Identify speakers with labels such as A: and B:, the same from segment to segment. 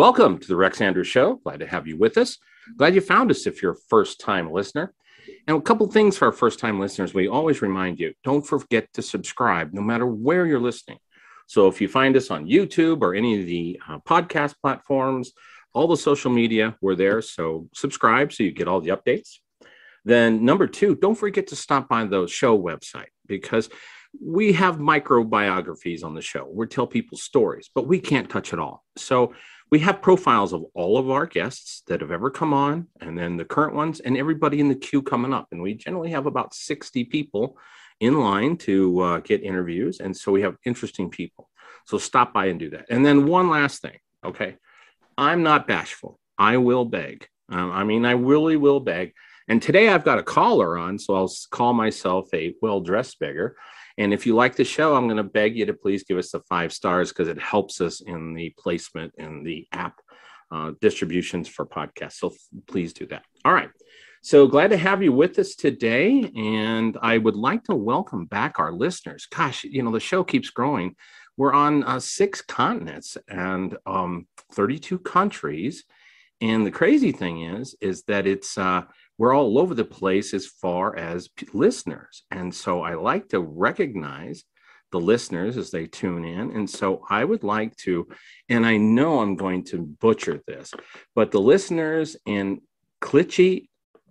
A: Welcome to the Rex Andrews Show. Glad to have you with us. Glad you found us if you're a first-time listener. And a couple things for our first-time listeners. We always remind you, don't forget to subscribe no matter where you're listening. So if you find us on YouTube or any of the podcast platforms, all the social media, we're there. So subscribe so you get all the updates. Then number two, don't forget to stop by the show website because we have microbiographies on the show. We tell people stories, but we can't touch it all. So we have profiles of all of our guests that have ever come on, and then the current ones, and everybody in the queue coming up. And we generally have about 60 people in line to get interviews. And so we have interesting people. So stop by and do that. And then one last thing, okay? I'm not bashful. I will beg. I really will beg. And today I've got a caller on, so I'll call myself a well-dressed beggar. And if you like the show, I'm going to beg you to please give us the 5 stars because it helps us in the placement in the app distributions for podcasts. So please do that. All right. So glad to have you with us today. And I would like to welcome back our listeners. Gosh, the show keeps growing. We're on 6 continents and 32 countries. And the crazy thing is that it's we're all over the place as far as listeners. And so I like to recognize the listeners as they tune in. And so I would like to, and I know I'm going to butcher this, but the listeners in Clichy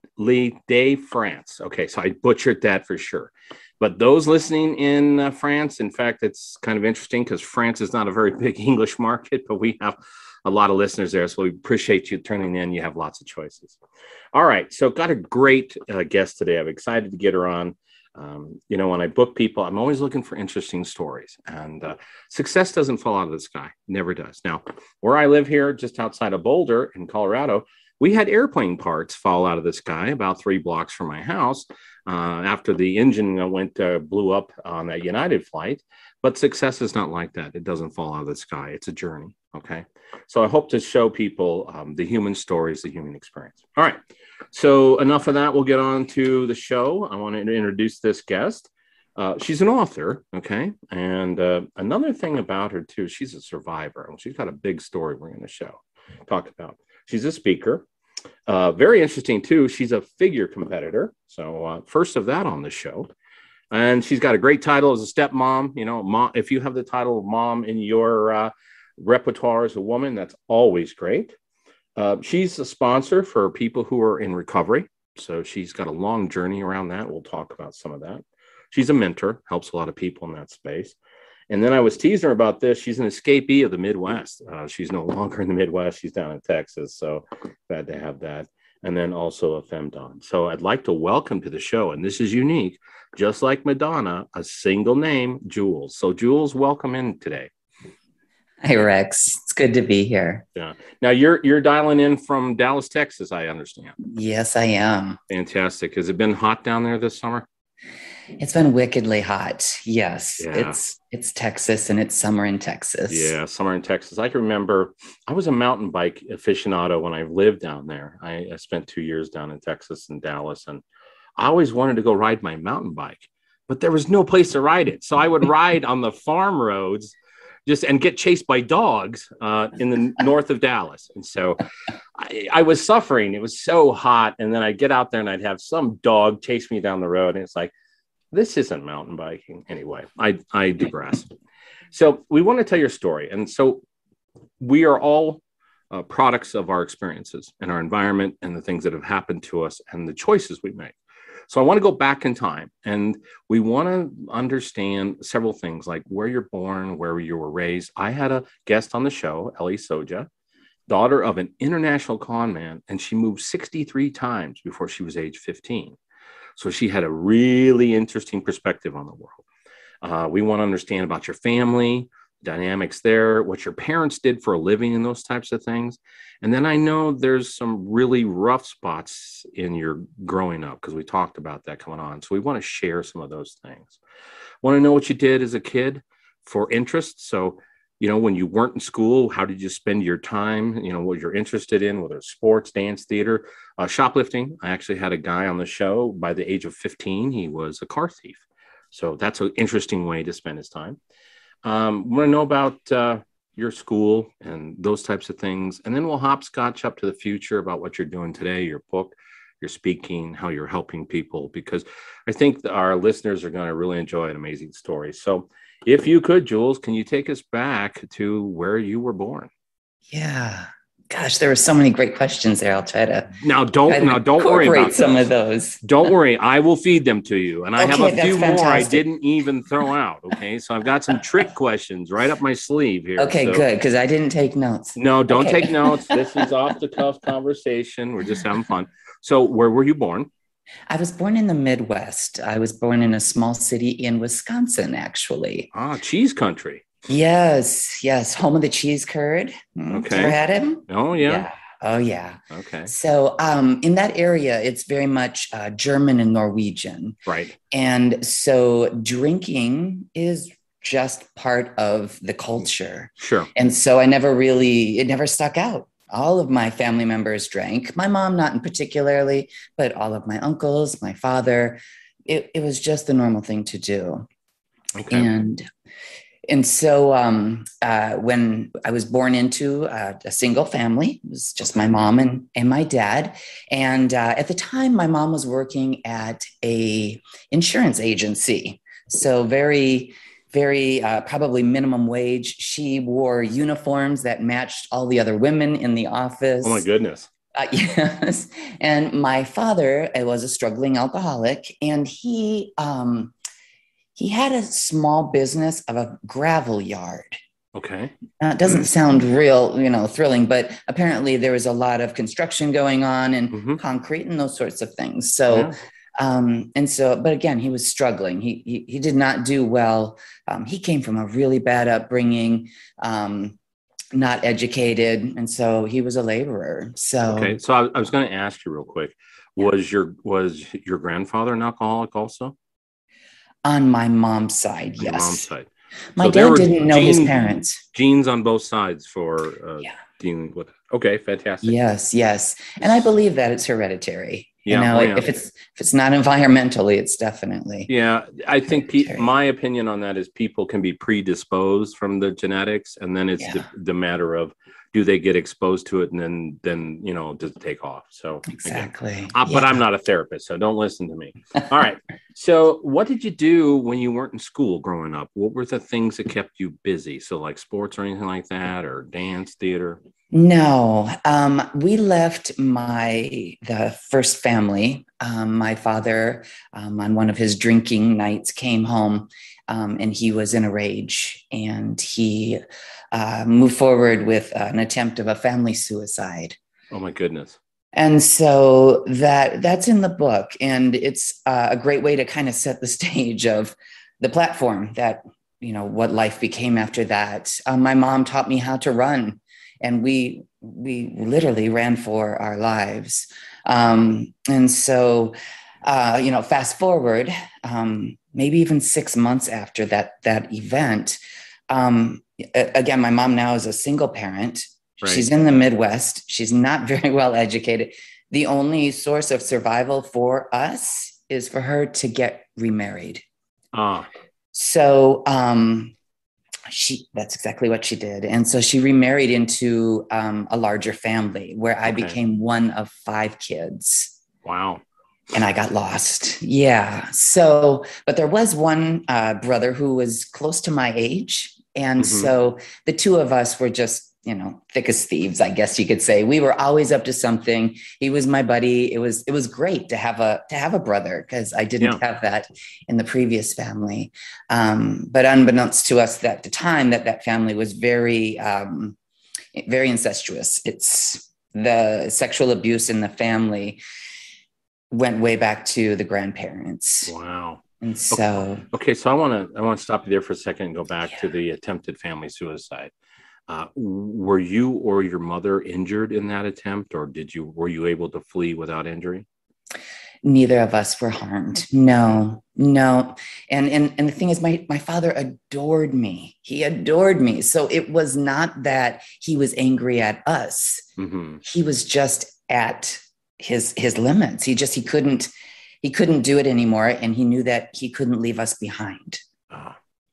A: de France. Okay, so I butchered that for sure. But those listening in France, in fact, it's kind of interesting because France is not a very big English market, but we have a lot of listeners there. So we appreciate you turning in. You have lots of choices. All right. So got a great guest today. I'm excited to get her on. When I book people, I'm always looking for interesting stories, and success doesn't fall out of the sky. Never does. Now, where I live here, just outside of Boulder in Colorado, we had airplane parts fall out of the sky about 3 blocks from my house after the engine blew up on a United flight. But success is not like that. It doesn't fall out of the sky. It's a journey. Okay. So I hope to show people the human stories, the human experience. All right. So enough of that. We'll get on to the show. I want to introduce this guest. She's an author. Okay. And another thing about her too, she's a survivor. She's got a big story we're going to talk about. She's a speaker. Very interesting too. She's a figure competitor. So first of that on the show. And she's got a great title as a stepmom. Mom, if you have the title of mom in your repertoire as a woman, that's always great. She's a sponsor for people who are in recovery. So she's got a long journey around that. We'll talk about some of that. She's a mentor, helps a lot of people in that space. And then I was teasing her about this. She's an escapee of the Midwest. She's no longer in the Midwest. She's down in Texas. So glad to have that. And then also a femdom. So I'd like to welcome to the show, and this is unique, just like Madonna, a single name, Jules. So Jules, welcome in today.
B: Hi, Rex. It's good to be here.
A: Yeah. Now you're dialing in from Dallas, Texas, I understand.
B: Yes, I am.
A: Fantastic. Has it been hot down there this summer?
B: It's been wickedly hot. Yes.
A: Yeah.
B: It's Texas and it's summer in Texas.
A: Yeah, summer in Texas. I can remember I was a mountain bike aficionado when I lived down there. I spent 2 years down in Texas and Dallas, and I always wanted to go ride my mountain bike, but there was no place to ride it. So I would ride on the farm roads and get chased by dogs in the north of Dallas. And so I was suffering. It was so hot. And then I'd get out there and I'd have some dog chase me down the road. And it's like, this isn't mountain biking. Anyway, I digress. So we want to tell your story. And so we are all products of our experiences and our environment and the things that have happened to us and the choices we make. So I want to go back in time, and we want to understand several things like where you're born, where you were raised. I had a guest on the show, Ellie Soja, daughter of an international con man, and she moved 63 times before she was age 15. So she had a really interesting perspective on the world. We want to understand about your family, dynamics there, what your parents did for a living and those types of things. And then I know there's some really rough spots in your growing up because we talked about that coming on. So we want to share some of those things. Want to know what you did as a kid for interest. So, when you weren't in school, how did you spend your time? What you're interested in, whether it's sports, dance, theater, shoplifting. I actually had a guy on the show by the age of 15. He was a car thief. So that's an interesting way to spend his time. Want to know about your school and those types of things. And then we'll hopscotch up to the future about what you're doing today, your book, your speaking, how you're helping people, because I think that our listeners are going to really enjoy an amazing story. So if you could, Jules, can you take us back to where you were born?
B: Yeah. Gosh, there were so many great questions there. I'll try to
A: Don't worry about
B: some of those.
A: Don't worry, I will feed them to you, and I have a few more I didn't even throw out. Okay, so I've got some trick questions right up my sleeve here.
B: Okay, good, because I didn't take notes.
A: No, don't take notes. This is off the cuff conversation. We're just having fun. So, where were you born?
B: I was born in the Midwest. I was born in a small city in Wisconsin, actually.
A: Ah, cheese country.
B: Yes. Home of the cheese curd.
A: Okay.
B: Ever had him?
A: Oh, yeah.
B: Oh, yeah.
A: Okay.
B: So in that area, it's very much German and Norwegian.
A: Right.
B: And so drinking is just part of the culture.
A: Sure.
B: And so it never stuck out. All of my family members drank. My mom, not in particularly, but all of my uncles, my father, it was just the normal thing to do.
A: Okay.
B: And so when I was born into a single family, it was just my mom and my dad. And at the time, my mom was working at a insurance agency. So very, very probably minimum wage. She wore uniforms that matched all the other women in the office.
A: Oh, my goodness.
B: Yes. And my father was a struggling alcoholic, and he had a small business of a gravel yard.
A: Okay.
B: It doesn't sound real, thrilling, but apparently there was a lot of construction going on and concrete and those sorts of things. So, but again, he was struggling. He did not do well. He came from a really bad upbringing, not educated. And so he was a laborer. So,
A: okay. So I was going to ask you real quick, was your grandfather an alcoholic also?
B: On my mom's side, yes.
A: On your mom's side.
B: My dad didn't know his parents.
A: Genes on both sides for dealing with it. Okay, fantastic.
B: Yes. And I believe that it's hereditary.
A: Yeah,
B: if it's not environmentally, it's definitely.
A: Yeah, I think my opinion on that is people can be predisposed from the genetics, and then it's the matter of, do they get exposed to it, and then does it take off? So
B: exactly.
A: But I'm not a therapist, so don't listen to me. All right. So what did you do when you weren't in school growing up? What were the things that kept you busy? So like sports or anything like that, or dance, theater?
B: No, we left the first family. My father, on one of his drinking nights, came home, and he was in a rage, and he moved forward with an attempt of a family suicide.
A: Oh my goodness.
B: And so that's in the book, and it's a great way to kind of set the stage of the platform that, what life became after that. My mom taught me how to run, and we literally ran for our lives. And so, fast forward, maybe even 6 months after that event, again, my mom now is a single parent. Right. She's in the Midwest. She's not very well educated. The only source of survival for us is for her to get remarried. So that's exactly what she did. And so she remarried into a larger family where I became one of 5 kids.
A: Wow.
B: And I got lost. Yeah. So, but there was one brother who was close to my age. And so the two of us were just, thick as thieves, I guess you could say. We were always up to something. He was my buddy. It was great to have a brother, because I didn't have that in the previous family. But unbeknownst to us at the time, that family was very, very incestuous. It's the sexual abuse in the family went way back to the grandparents.
A: Wow.
B: And so,
A: so I want to stop you there for a second and go back to the attempted family suicide. Were you or your mother injured in that attempt, or were you able to flee without injury?
B: Neither of us were harmed. No. And the thing is, my father adored me. He adored me. So it was not that he was angry at us. He was just at his limits. He couldn't do it anymore. And he knew that he couldn't leave us behind.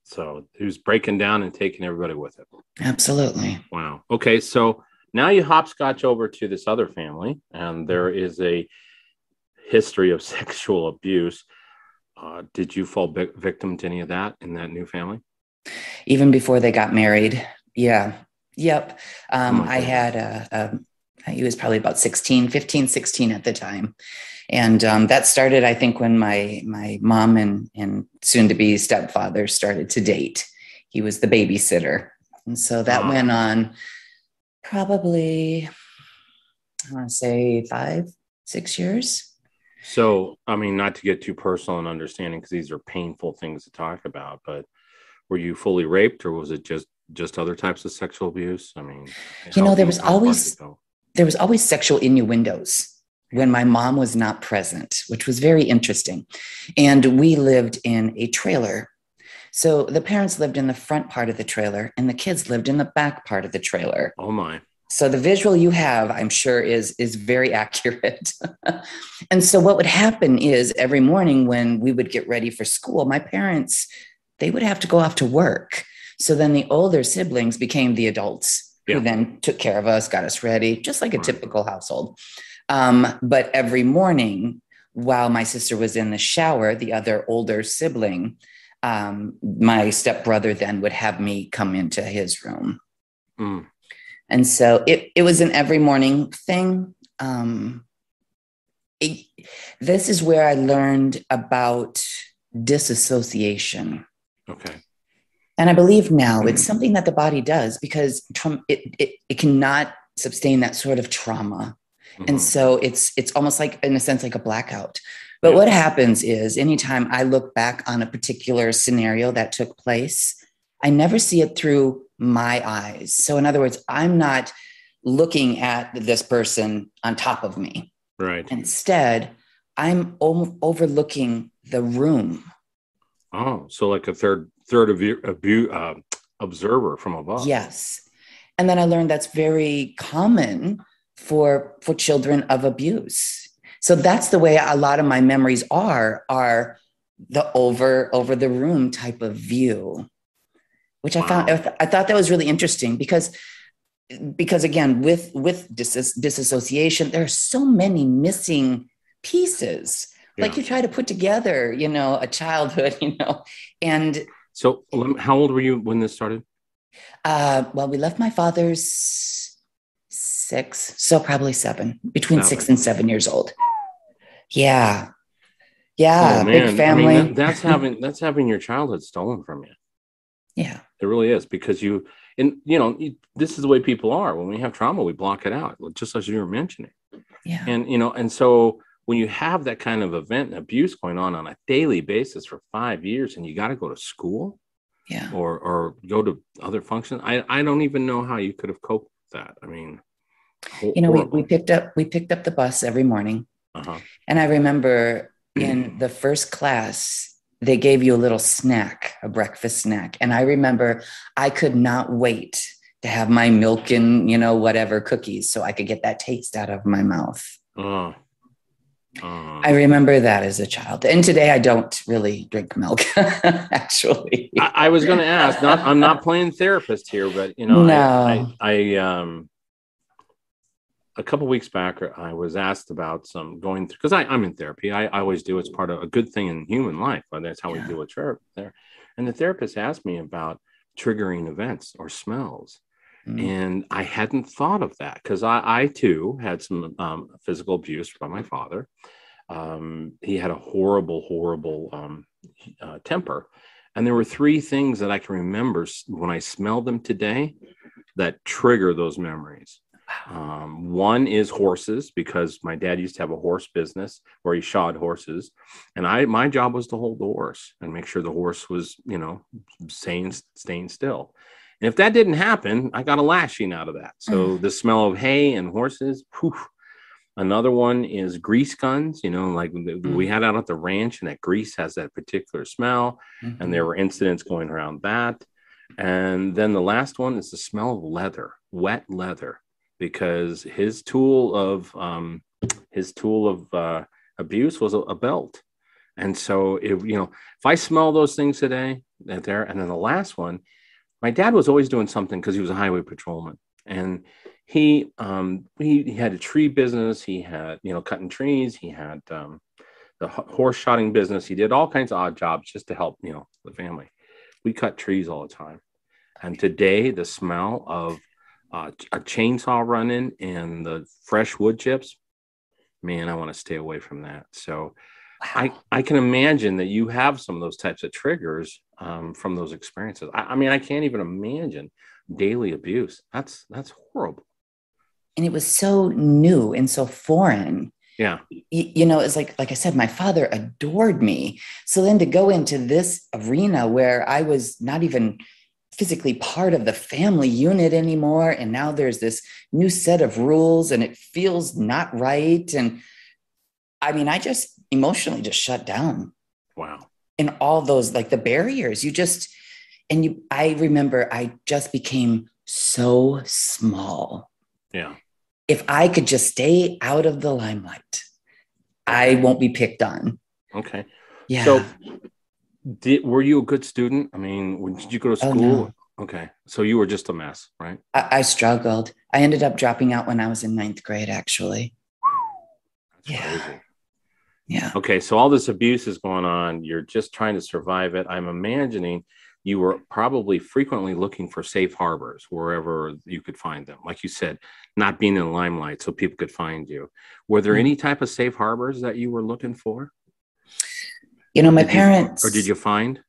A: So he was breaking down and taking everybody with it.
B: Absolutely.
A: Wow. Okay. So now you hopscotch over to this other family, and there is a history of sexual abuse. Did you fall victim to any of that in that new family?
B: Even before they got married. Yeah. Yep. I
A: goodness.
B: had he was probably about 15, 16 at the time. And that started, I think, when my mom and soon-to-be stepfather started to date. He was the babysitter. And so that went on probably, I want to say 5-6 years.
A: So, I mean, not to get too personal and understanding, because these are painful things to talk about, but were you fully raped, or was it just other types of sexual abuse? I mean,
B: There was always sexual innuendos when my mom was not present, which was very interesting. And we lived in a trailer. So the parents lived in the front part of the trailer and the kids lived in the back part of the trailer.
A: Oh my.
B: So the visual you have, I'm sure, is very accurate. And so what would happen is every morning when we would get ready for school, my parents, they would have to go off to work. So then the older siblings became the adults who then took care of us, got us ready, just like a typical household. But every morning while my sister was in the shower, the other older sibling, my stepbrother then would have me come into his room.
A: Mm.
B: And so it was an every morning thing. This is where I learned about disassociation.
A: Okay.
B: And I believe now it's something that the body does because it cannot sustain that sort of trauma. Mm-hmm. And so it's almost like, in a sense, like a blackout. But what happens is anytime I look back on a particular scenario that took place, I never see it through my eyes. So in other words, I'm not looking at this person on top of me.
A: Right.
B: Instead, I'm overlooking the room.
A: Oh, so like a third observer from above.
B: Yes. And then I learned that's very common for children of abuse. So that's the way a lot of my memories are the over the room type of view, which I thought that was really interesting because again, with disassociation, there are so many missing pieces. Yeah. Like you try to put together, a childhood, and
A: so how old were you when this started?
B: Well, we left my father's 6, so probably 7, between 6 and 7 years old. Yeah. Yeah.
A: Oh,
B: big family.
A: I mean, that's having your childhood stolen from you.
B: Yeah.
A: It really is, because this is the way people are. When we have trauma, we block it out, just as you were mentioning.
B: Yeah.
A: And so when you have that kind of event and abuse going on a daily basis for 5 years, and you got to go to school, or go to other functions, I don't even know how you could have coped with that. I mean,
B: we picked up the bus every morning, and I remember in the first class they gave you a little snack, a breakfast snack, and I remember I could not wait to have my milk and whatever cookies so I could get that taste out of my mouth. I remember that as a child. And today I don't really drink milk, actually.
A: I was going to ask, I'm not playing therapist here, but,
B: no.
A: I a couple of weeks back, I was asked about some going through, because I'm in therapy. I always do. It's part of a good thing in human life. But that's how we deal with there. And the therapist asked me about triggering events or smells. And I hadn't thought of that, because I too had some physical abuse by my father. He had a horrible temper. And there were 3 things that I can remember when I smell them today that trigger those memories. One is horses, because my dad used to have a horse business where he shod horses. And my job was to hold the horse and make sure the horse was, staying still. And if that didn't happen, I got a lashing out of that. So the smell of hay and horses. Whew. Another one is grease guns, like we had out at the ranch, and that grease has that particular smell. Mm-hmm. And there were incidents going around that. And then the last one is the smell of leather, wet leather, because his tool of abuse was a belt. And so if I smell those things today, there. And then the last one, my dad was always doing something because he was a highway patrolman, and he had a tree business. He had, cutting trees. He had the horse shotting business. He did all kinds of odd jobs just to help, the family. We cut trees all the time. And today, the smell of a chainsaw running and the fresh wood chips, man, I want to stay away from that. So wow. I can imagine that you have some of those types of triggers from those experiences. I mean, I can't even imagine daily abuse. That's horrible.
B: And it was so new and so foreign.
A: Yeah.
B: It's like I said, my father adored me. So then to go into this arena where I was not even physically part of the family unit anymore, and now there's this new set of rules and it feels not right. And I mean, I just emotionally just shut down.
A: Wow.
B: And all those, like the barriers, I remember I just became so small.
A: Yeah.
B: If I could just stay out of the limelight, I won't be picked on.
A: Okay.
B: Yeah.
A: So were you a good student? I mean, did you go to school?
B: Oh, no.
A: Okay. So you were just a mess, right?
B: I struggled. I ended up dropping out when I was in 9th grade, actually.
A: That's crazy.
B: Yeah.
A: Okay. So all this abuse is going on. You're just trying to survive it. I'm imagining you were probably frequently looking for safe harbors wherever you could find them. Like you said, not being in the limelight so people could find you. Were there any type of safe harbors that you were looking for?
B: My parents...
A: Or did you find?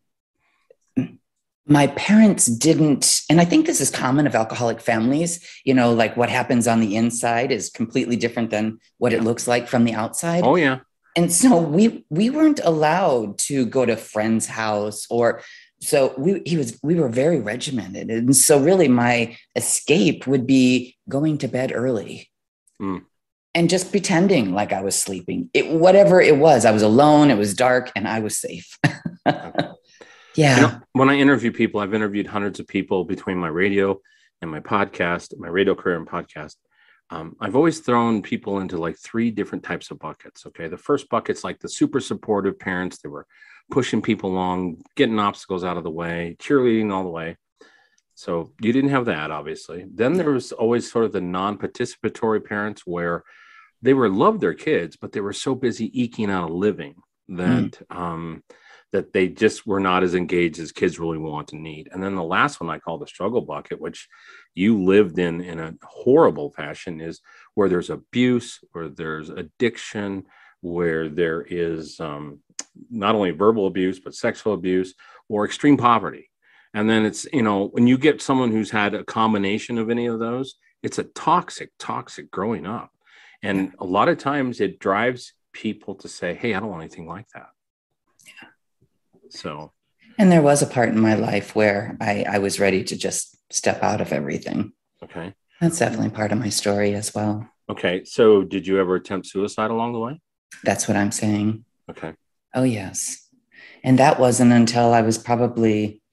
B: My parents didn't, and I think this is common of alcoholic families, like what happens on the inside is completely different than what it looks like from the outside.
A: Oh, yeah.
B: And so we weren't allowed to go to friend's house, or so we were very regimented. And so really my escape would be going to bed early and just pretending like I was sleeping. Whatever it was, I was alone, it was dark, and I was safe.
A: Okay.
B: Yeah.
A: When I interview people, I've interviewed hundreds of people between my radio and my podcast, my radio career and podcast. I've always thrown people into like 3 different types of buckets. Okay. The first bucket's like the super supportive parents. They were pushing people along, getting obstacles out of the way, cheerleading all the way. So you didn't have that, obviously. Then there was always sort of the non-participatory parents where they loved their kids, but they were so busy eking out a living that, that they just were not as engaged as kids really want and need. And then the last one I call the struggle bucket, which you lived in a horrible fashion, is where there's abuse, where there's addiction, where there is not only verbal abuse, but sexual abuse or extreme poverty. And then it's, when you get someone who's had a combination of any of those, it's a toxic growing up. And a lot of times it drives people to say, hey, I don't want anything like that.
B: Yeah.
A: So,
B: and there was a part in my life where I was ready to just step out of everything.
A: Okay.
B: That's definitely part of my story as well.
A: Okay. So did you ever attempt suicide along the way?
B: That's what I'm saying.
A: Okay.
B: Oh, yes. And that wasn't until I was probably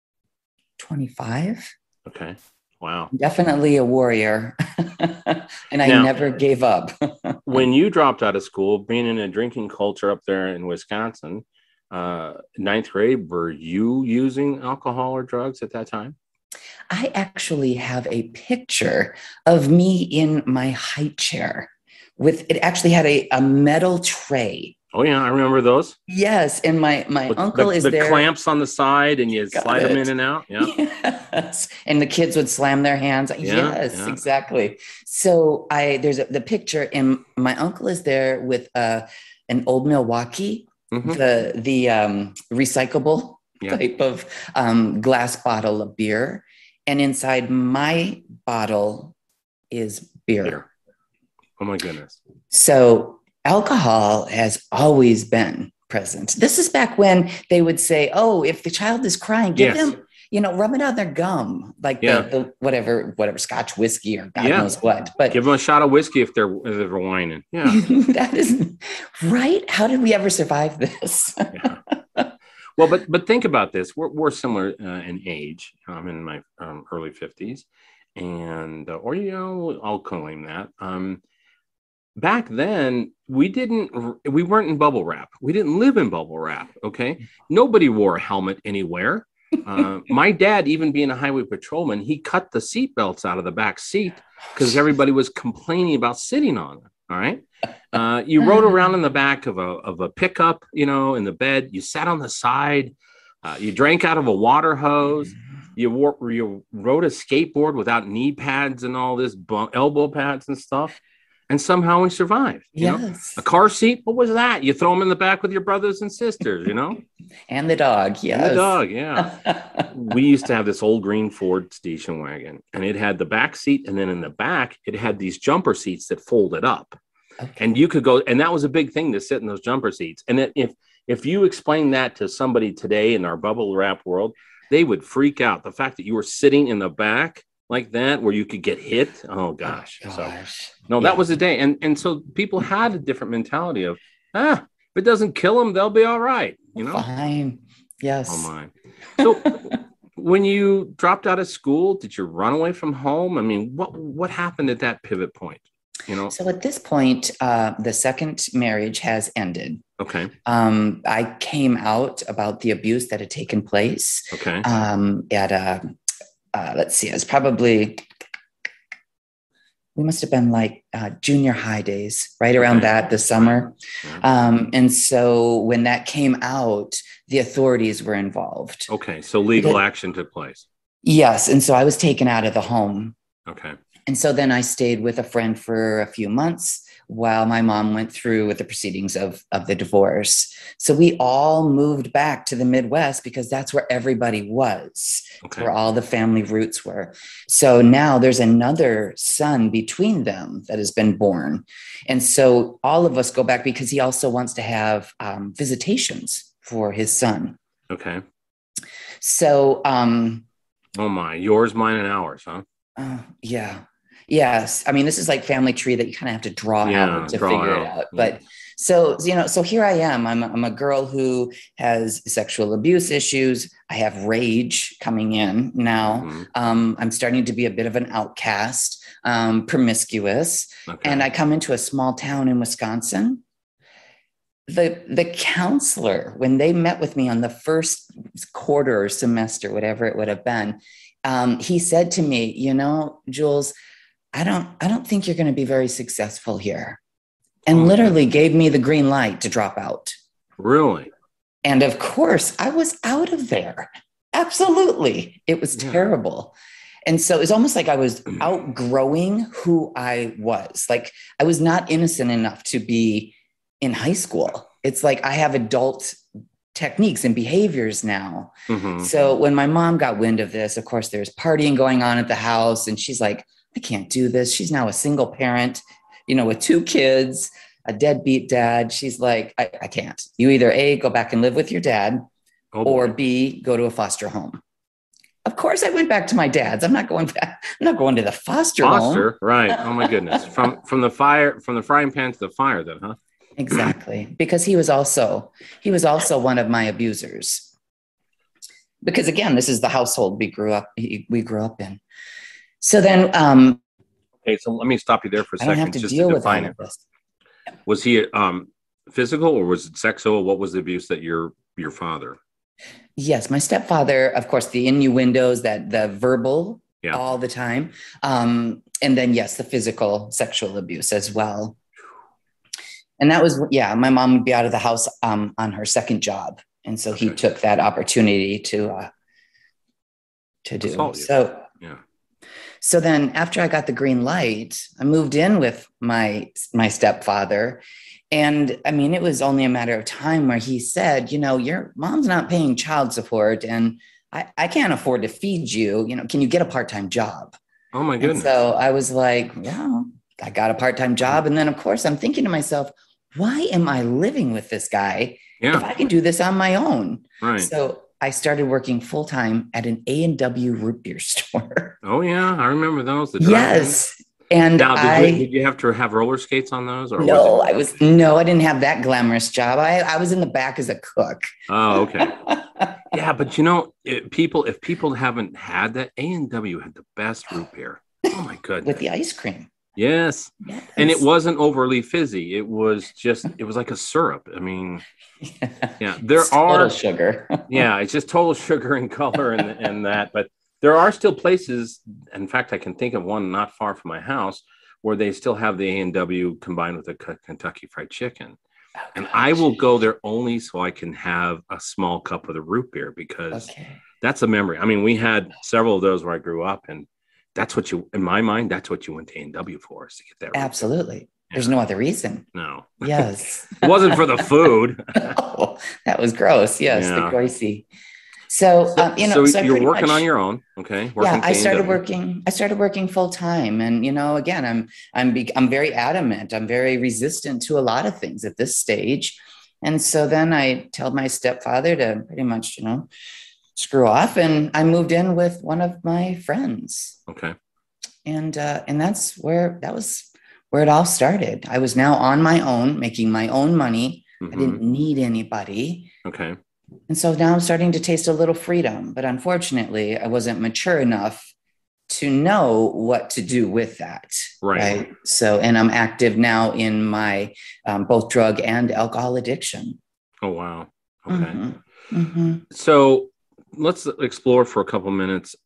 B: 25.
A: Okay. Wow.
B: Definitely a warrior. And I never gave up.
A: When you dropped out of school, being in a drinking culture up there in Wisconsin, 9th grade, were you using alcohol or drugs at that time?
B: I actually have a picture of me in my high chair it actually had a metal tray.
A: Oh yeah, I remember those.
B: Yes, and my uncle is there.
A: The clamps on the side, and you slide them in and out. Yeah.
B: Yes, and the kids would slam their hands. Yes, exactly. So there's the picture, and my uncle is there with an old Milwaukee, the recyclable type of glass bottle of beer, and inside my bottle is beer.
A: Oh my goodness.
B: So alcohol has always been present. This is back when they would say, oh, if the child is crying, give them, rub it on their gum, like the whatever Scotch whiskey or God knows what. But
A: give them a shot of whiskey if they're whining. Yeah.
B: That is right. How did we ever survive this?
A: Well, but think about this. We're similar in age. I'm in my early 50s, and I'll claim that. Back then, we weren't in bubble wrap. We didn't live in bubble wrap. Okay. Nobody wore a helmet anywhere. My dad, even being a highway patrolman, he cut the seat belts out of the back seat because everybody was complaining about sitting on it. All right. You rode around in the back of a pickup, in the bed. You sat on the side. You drank out of a water hose. You rode a skateboard without knee pads and all this elbow pads and stuff. And somehow we survived.
B: Yes.
A: A car seat. What was that? You throw them in the back with your brothers and sisters,
B: And the dog. Yes.
A: And the dog. Yeah. We used to have this old green Ford station wagon, and it had the back seat. And then in the back, it had these jumper seats that folded up. Okay. And you could go, and that was a big thing to sit in those jumper seats. And then if you explain that to somebody today in our bubble wrap world, they would freak out. The fact that you were sitting in the back like that, where you could get hit. Oh gosh. So no, that was a day. And so people had a different mentality of, if it doesn't kill them, they'll be all right.
B: Fine. Yes.
A: Oh my. So when you dropped out of school, did you run away from home? I mean, what happened at that pivot point?
B: So at this point, the second marriage has ended.
A: Okay.
B: I came out about the abuse that had taken place.
A: Okay.
B: Let's see, it was probably, we must have been like junior high days, right around the summer. Yeah. And so when that came out, the authorities were involved.
A: Okay. So legal action took place.
B: Yes. And so I was taken out of the home.
A: Okay.
B: And so then I stayed with a friend for a few months while my mom went through with the proceedings of the divorce. So we all moved back to the Midwest because that's where everybody was, where all the family roots were. So now there's another son between them that has been born. And so all of us go back because he also wants to have visitations for his son.
A: Okay.
B: So,
A: oh my, yours, mine, and ours, huh?
B: Yeah. Yes. I mean, this is like family tree that you kind of have to draw out to figure it out. But so here I am. I'm a girl who has sexual abuse issues. I have rage coming in now. Mm-hmm. I'm starting to be a bit of an outcast, promiscuous. Okay. And I come into a small town in Wisconsin. The counselor, when they met with me on the first quarter or semester, whatever it would have been, he said to me, Jules, I don't think you're going to be very successful here. And literally gave me the green light to drop out.
A: Really?
B: And of course, I was out of there. Absolutely. It was terrible. And so it's almost like I was outgrowing who I was. Like I was not innocent enough to be in high school. It's like I have adult techniques and behaviors now. Mm-hmm. So when my mom got wind of this, of course, there's partying going on at the house. And she's like, I can't do this. She's now a single parent, with 2 kids, a deadbeat dad. She's like, I can't. You either A, go back and live with your dad, or B, go to a foster home. Of course, I went back to my dad's. I'm not going back. I'm not going to the foster home.
A: Right. Oh my goodness. From the frying pan to the fire then, huh?
B: Exactly. Because he was also one of my abusers. Because again, this is the household we grew up in. So then,
A: okay. So let me stop you there for a second.
B: I don't have to deal with all of this.
A: Was he physical or was it sexual? What was the abuse that your father?
B: Yes, my stepfather, of course, the innuendos, the verbal all the time, and then yes, the physical sexual abuse as well. And that was my mom would be out of the house on her second job, and so he took that opportunity to do so. Yeah. So then after I got the green light, I moved in with my stepfather. And I mean, it was only a matter of time where he said, your mom's not paying child support and I can't afford to feed you. Can you get a part-time job?
A: Oh my goodness.
B: And so I was like, I got a part-time job. And then of course I'm thinking to myself, why am I living with this guy if I can do this on my own?
A: Right.
B: So I started working full-time at an A&W root beer store.
A: Oh yeah, I remember those.
B: Yes. And
A: now, did you have to have roller skates on those? Or
B: no, I didn't have that glamorous job. I was in the back as a cook.
A: Oh, okay. Yeah, but if people haven't had that, A&W had the best root beer. Oh my goodness.
B: With the ice cream.
A: Yes. And it
B: Yes.
A: wasn't overly fizzy. It was like a syrup. I mean, yeah, there
B: It's total
A: are,
B: sugar.
A: yeah, it's just total sugar and color and that. But there are still places. In fact, I can think of one not far from my house where they still have the A&W combined with the Kentucky Fried Chicken.
B: Oh,
A: And I will
B: gosh.
A: go there only so I can have a small cup of the root beer because
B: Okay.
A: that's a memory. I mean, we had several of those where I grew up, and that's what you, in my mind, that's what you went to A&W for, is to get that root beer.
B: Absolutely. There's
A: Yeah,
B: no other reason.
A: no,
B: Yes.
A: it wasn't for the food.
B: Oh, that was gross. Yes, the
A: Yeah.
B: Gracie. So,
A: So
B: so I
A: you're
B: pretty
A: working on
B: much,
A: your own, okay?
B: yeah,
A: Working at A&W.
B: I started working full time. And, again, I'm very adamant. I'm very resistant to a lot of things at this stage. And so then I told my stepfather to pretty much, screw off. And I moved in with one of my friends.
A: Okay.
B: And that was where it all started. I was now on my own, making my own money. I
A: Mm-hmm.
B: didn't need anybody.
A: Okay.
B: And so now I'm starting to taste a little freedom, but unfortunately, I wasn't mature enough to know what to do with that.
A: Right.
B: Right. So, and I'm active now in my both drug and alcohol addiction.
A: Oh, wow. Okay.
B: Mm-hmm. Mm-hmm.
A: So let's explore for a couple minutes.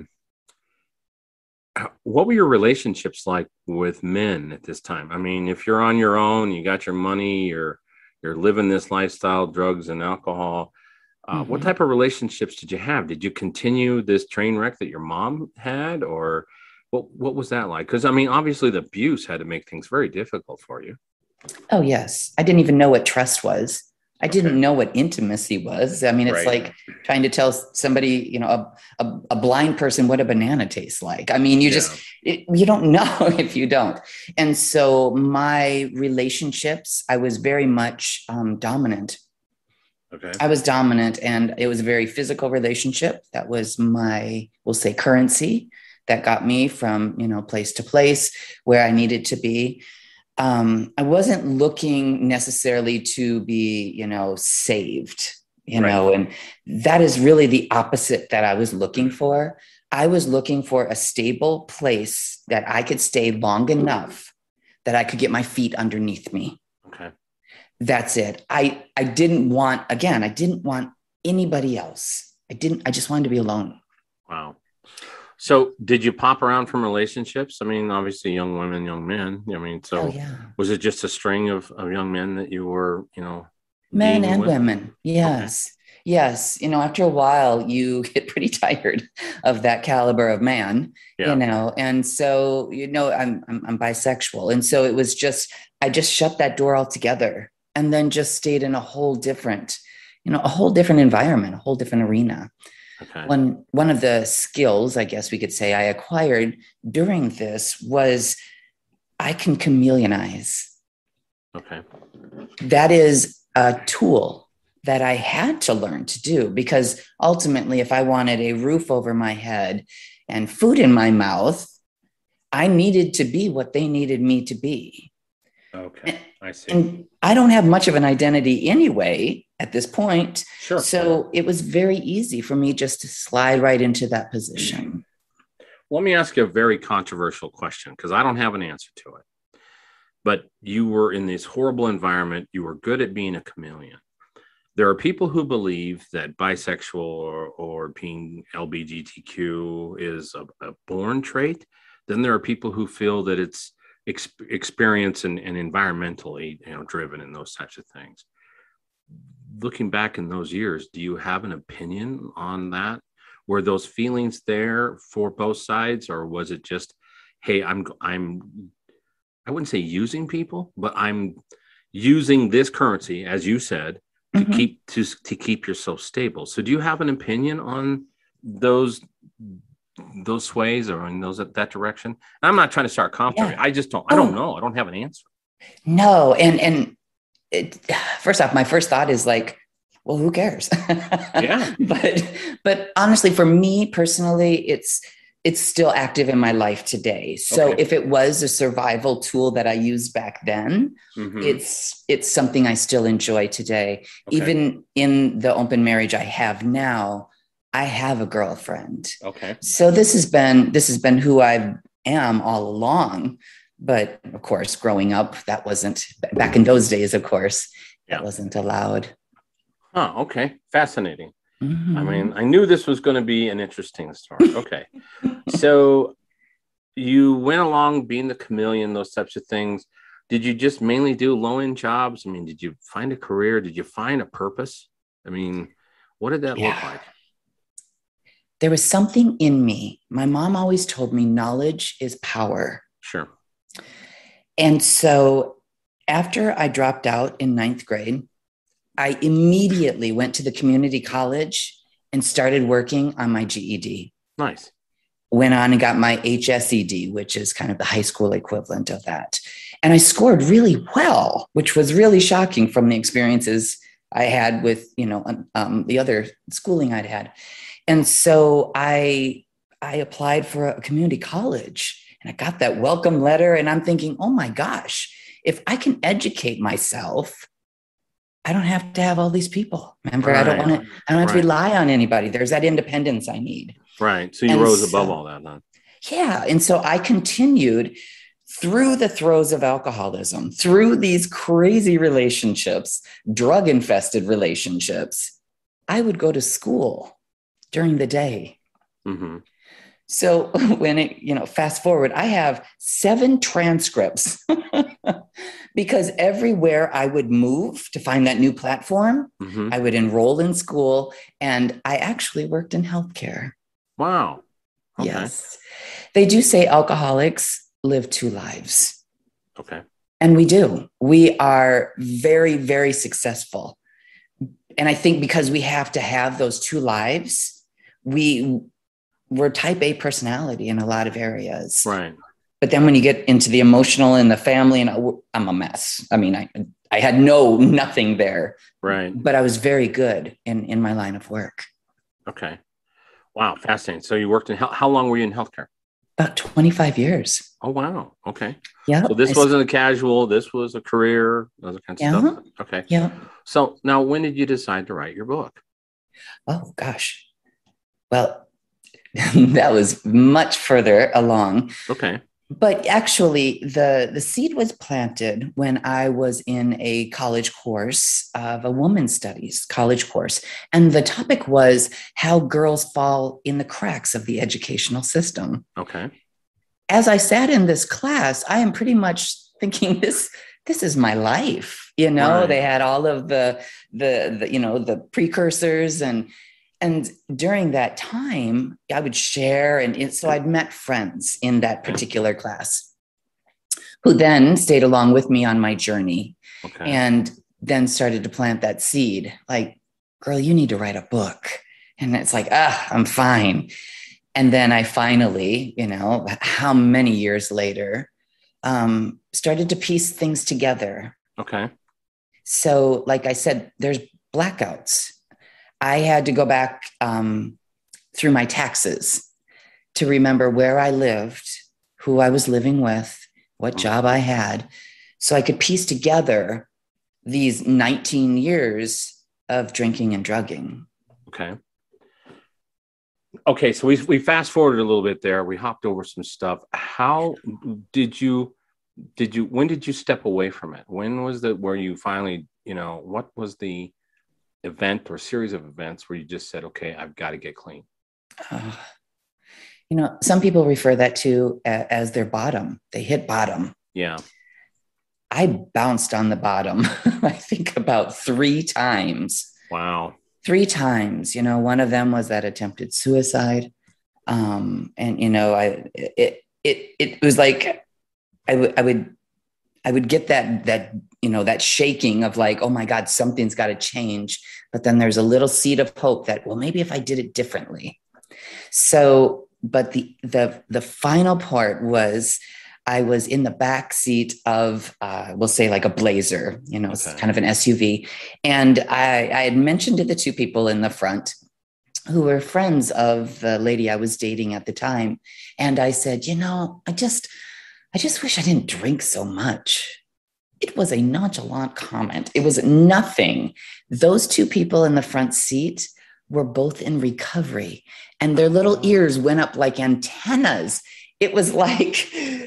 A: What were your relationships like with men at this time? I mean, if you're on your own, you got your money, you're living this lifestyle, drugs and alcohol. What
B: Mm-hmm.
A: type of relationships did you have? Did you continue this train wreck that your mom had, or what was that like? Because I mean, obviously, the abuse had to make things very difficult for you.
B: Oh, yes. I didn't even know what trust was. I
A: Okay,
B: didn't know what intimacy was. I mean, it's
A: right.
B: like trying to tell somebody, a blind person what a banana tastes like. I mean,
A: Yeah.
B: you don't know if you don't. And so my relationships, I was very much dominant.
A: Okay.
B: I was dominant, and it was a very physical relationship. That was my, we'll say, currency that got me from, place to place where I needed to be. I wasn't looking necessarily to be, saved,
A: Right.
B: and that is really the opposite that I was looking for. I was looking for a stable place that I could stay long enough that I could get my feet underneath me.
A: Okay.
B: That's it. I didn't want, again, I didn't want anybody else. I just wanted to be alone.
A: Wow. So did you pop around from relationships? I mean, obviously young women, young men. I mean,
B: Oh,
A: so
B: yeah.
A: was it just a string of young men that you were,
B: Men
A: being
B: and
A: with?
B: women.
A: Okay.
B: Yes. Yes. After a while, you get pretty tired of that caliber of man,
A: Yeah.
B: and so, I'm bisexual. And so it was just, I just shut that door altogether and then just stayed in a whole different environment, a whole different arena.
A: Okay.
B: One of the skills, I guess we could say, I acquired during this was I can chameleonize.
A: Okay.
B: That is a tool that I had to learn to do, because ultimately, if I wanted a roof over my head and food in my mouth, I needed to be what they needed me to be.
A: Okay. I see.
B: And I don't have much of an identity anyway at this point.
A: Sure.
B: So it was very easy for me just to slide right into that position.
A: Let me ask you a very controversial question because I don't have an answer to it. But you were in this horrible environment. You were good at being a chameleon. There are people who believe that bisexual or being LGBTQ is a born trait. Then there are people who feel that it's experience and environmentally, driven and those types of things. Looking back in those years, do you have an opinion on that? Were those feelings there for both sides, or was it just, hey, I wouldn't say using people, but I'm using this currency, as you said, to keep yourself stable. So do you have an opinion on those sways or in that direction? I'm not trying to start conflict.
B: Yeah.
A: I just don't. I don't know. I don't have an answer.
B: No, and first off, my first thought is like, well, who cares?
A: Yeah.
B: But honestly, for me personally, it's still active in my life today. So
A: Okay.
B: if it was a survival tool that I used back then, it's something I still enjoy today.
A: Okay.
B: Even in the open marriage I have now, I have a girlfriend.
A: Okay.
B: So this has been who I am all along. But of course, growing up, that wasn't back in those days, of course, that
A: Yeah.
B: wasn't allowed.
A: Huh. Okay. Fascinating. I mean,
B: Mhm.
A: I knew this was going to be an interesting story. Okay. So you went along being the chameleon, those types of things. Did you just mainly do low end jobs? I mean, did you find a career? Did you find a purpose? I mean, what did that look
B: Yeah.
A: like?
B: There was something in me. My mom always told me knowledge is power.
A: Sure.
B: And so after I dropped out in ninth grade, I immediately went to the community college and started working on my GED.
A: Nice.
B: Went on and got my HSED, which is kind of the high school equivalent of that. And I scored really well, which was really shocking from the experiences I had with, the other schooling I'd had. And so I applied for a community college and I got that welcome letter. And I'm thinking, oh my gosh, if I can educate myself, I don't have to have all these people. Remember, I don't
A: Right.
B: want to, I don't have to
A: Right.
B: rely on anybody. There's that independence I need.
A: Right. So you
B: And
A: rose above
B: so,
A: all that, huh?
B: yeah. And so I continued through the throes of alcoholism, through these crazy relationships, drug infested relationships. I would go to school during the day.
A: Mm-hmm.
B: So when fast forward, I have 7 transcripts because everywhere I would move to find that new platform,
A: Mm-hmm.
B: I would enroll in school, and I actually worked in healthcare.
A: Wow. Okay.
B: Yes. They do say alcoholics live 2 lives.
A: Okay.
B: And we do. We are very, very successful. And I think because we have to have those 2 lives, we're type A personality in a lot of areas.
A: Right.
B: But then when you get into the emotional and the family, and I'm a mess. I mean, I had nothing there.
A: Right.
B: But I was very good in my line of work.
A: Okay. Wow. Fascinating. So you worked in how long were you in healthcare?
B: About 25 years.
A: Oh, wow. Okay.
B: Yeah.
A: So this wasn't a casual, this was a career, other kinds of stuff. Okay.
B: Yeah.
A: So now when did you decide to write your book?
B: Oh, gosh. Well, that was much further along.
A: Okay.
B: But actually, the seed was planted when I was in a college course of a women's studies college course. And the topic was how girls fall in the cracks of the educational system.
A: Okay.
B: As I sat in this class, I am pretty much thinking this is my life.
A: Right.
B: They had all of the precursors and during that time, I would share. And so I'd met friends in that particular class who then stayed along with me on my journey.
A: Okay.
B: And then started to plant that seed. Like, girl, you need to write a book. And it's like, I'm fine. And then I finally, how many years later, started to piece things together.
A: Okay.
B: So, like I said, there's blackouts. I had to go back through my taxes to remember where I lived, who I was living with, what job I had, so I could piece together these 19 years of drinking and drugging.
A: Okay. Okay, so we fast forwarded a little bit there. We hopped over some stuff. How did you when did you step away from it? When was where you finally, what was the event or series of events where you just said, okay, I've got to get clean?
B: Some people refer that to as their bottom. They hit bottom.
A: Yeah.
B: I bounced on the bottom, I think about 3 times.
A: Wow.
B: 3 times. One of them was that attempted suicide. It was like, I would get that shaking of like, oh my God, something's got to change. But then there's a little seed of hope that, well, maybe if I did it differently. So, but the final part was I was in the back seat of, we'll say like a Blazer, it's kind of an SUV. And I had mentioned to the 2 people in the front who were friends of the lady I was dating at the time. And I said, I just wish I didn't drink so much. It was a nonchalant comment. It was nothing. Those 2 people in the front seat were both in recovery, and their little ears went up like antennas. It was like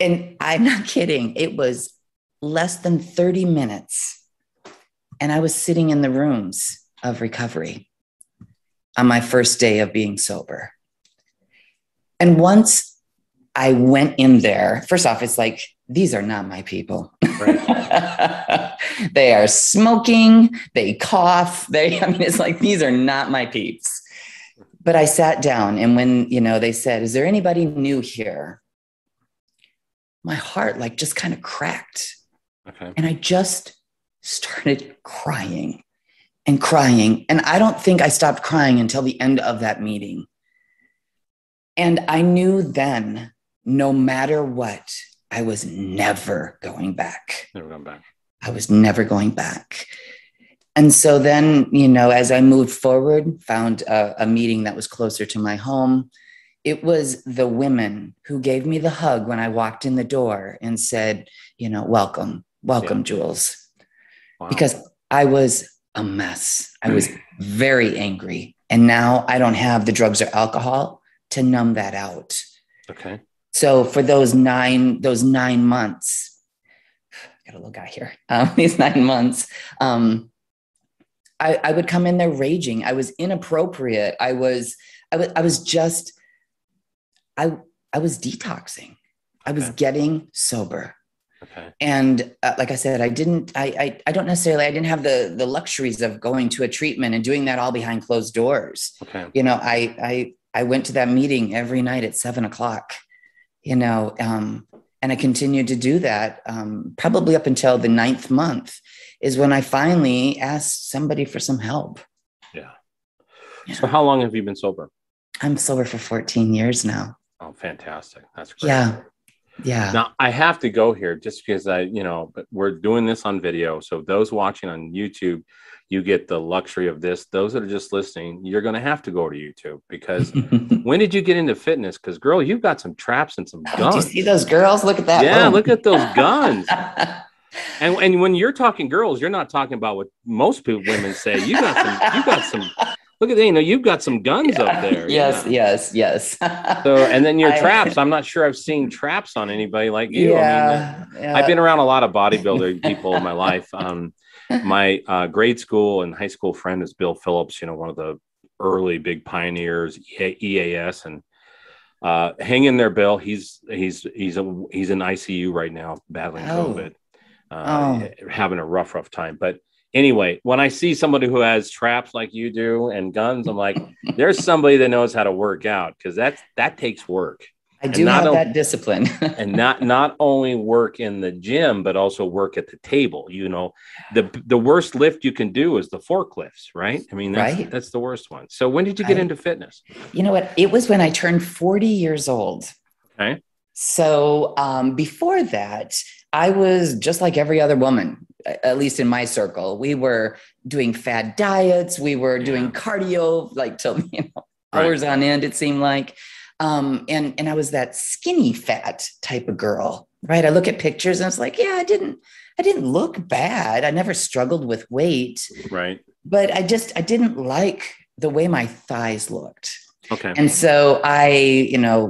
B: And I'm not kidding. It was less than 30 minutes. And I was sitting in the rooms of recovery on my first day of being sober. And once I went in there, first off, it's like, these are not my people. Right. They are smoking, they cough. It's like, these are not my peeps. But I sat down, and when, they said, is there anybody new here? My heart just kind of cracked.
A: Okay.
B: And I just started crying and crying. And I don't think I stopped crying until the end of that meeting. And I knew then, no matter what, I was never going back.
A: Never going back.
B: I was never going back. And so then, as I moved forward, found a meeting that was closer to my home. It was the women who gave me the hug when I walked in the door and said, welcome, yeah. Jules. Wow. Because I was a mess. I was very angry. And now I don't have the drugs or alcohol to numb that out.
A: Okay.
B: So for those 9 months, got a little guy here, these 9 months, I would come in there raging. I was inappropriate. I was detoxing. I was getting sober.
A: Okay.
B: And like I said, I didn't have the luxuries of going to a treatment and doing that all behind closed doors.
A: Okay.
B: I went to that meeting every night at 7:00, and I continued to do that probably up until the 9th month is when I finally asked somebody for some help.
A: Yeah. So how long have you been sober?
B: I'm sober for 14 years now.
A: Oh, fantastic. That's great.
B: Yeah. Yeah.
A: Now I have to go here just because but we're doing this on video. So those watching on YouTube, you get the luxury of this. Those that are just listening, you're going to have to go to YouTube because when did you get into fitness? Because girl, you've got some traps and some guns.
B: Do you see those girls? Look at that.
A: Yeah. Boom. Look at those guns. And when you're talking girls, you're not talking about what most women say. You got some. Look at that. You've got some guns up there.
B: Yes.
A: So, and then your traps. I'm not sure I've seen traps on anybody like you.
B: Yeah,
A: I've been around a lot of bodybuilder people in my life. My grade school and high school friend is Bill Phillips. One of the early big pioneers, EAS, and hang in there, Bill. He's in ICU right now, battling COVID. Having a rough time. But anyway, when I see somebody who has traps like you do and guns, I'm like, there's somebody that knows how to work out because that takes work.
B: I do have that discipline. And
A: not only work in the gym, but also work at the table. The worst lift you can do is the forklifts, right? That's the worst one. So when did you get into fitness?
B: You know what? It was when I turned 40 years old.
A: Okay.
B: So before that, I was just like every other woman, at least in my circle. We were doing fad diets. We were doing cardio till hours on end, it seemed like. And I was that skinny fat type of girl, right? I look at pictures and it's like, yeah, I didn't look bad. I never struggled with weight.
A: Right.
B: But I didn't like the way my thighs looked.
A: Okay.
B: And so I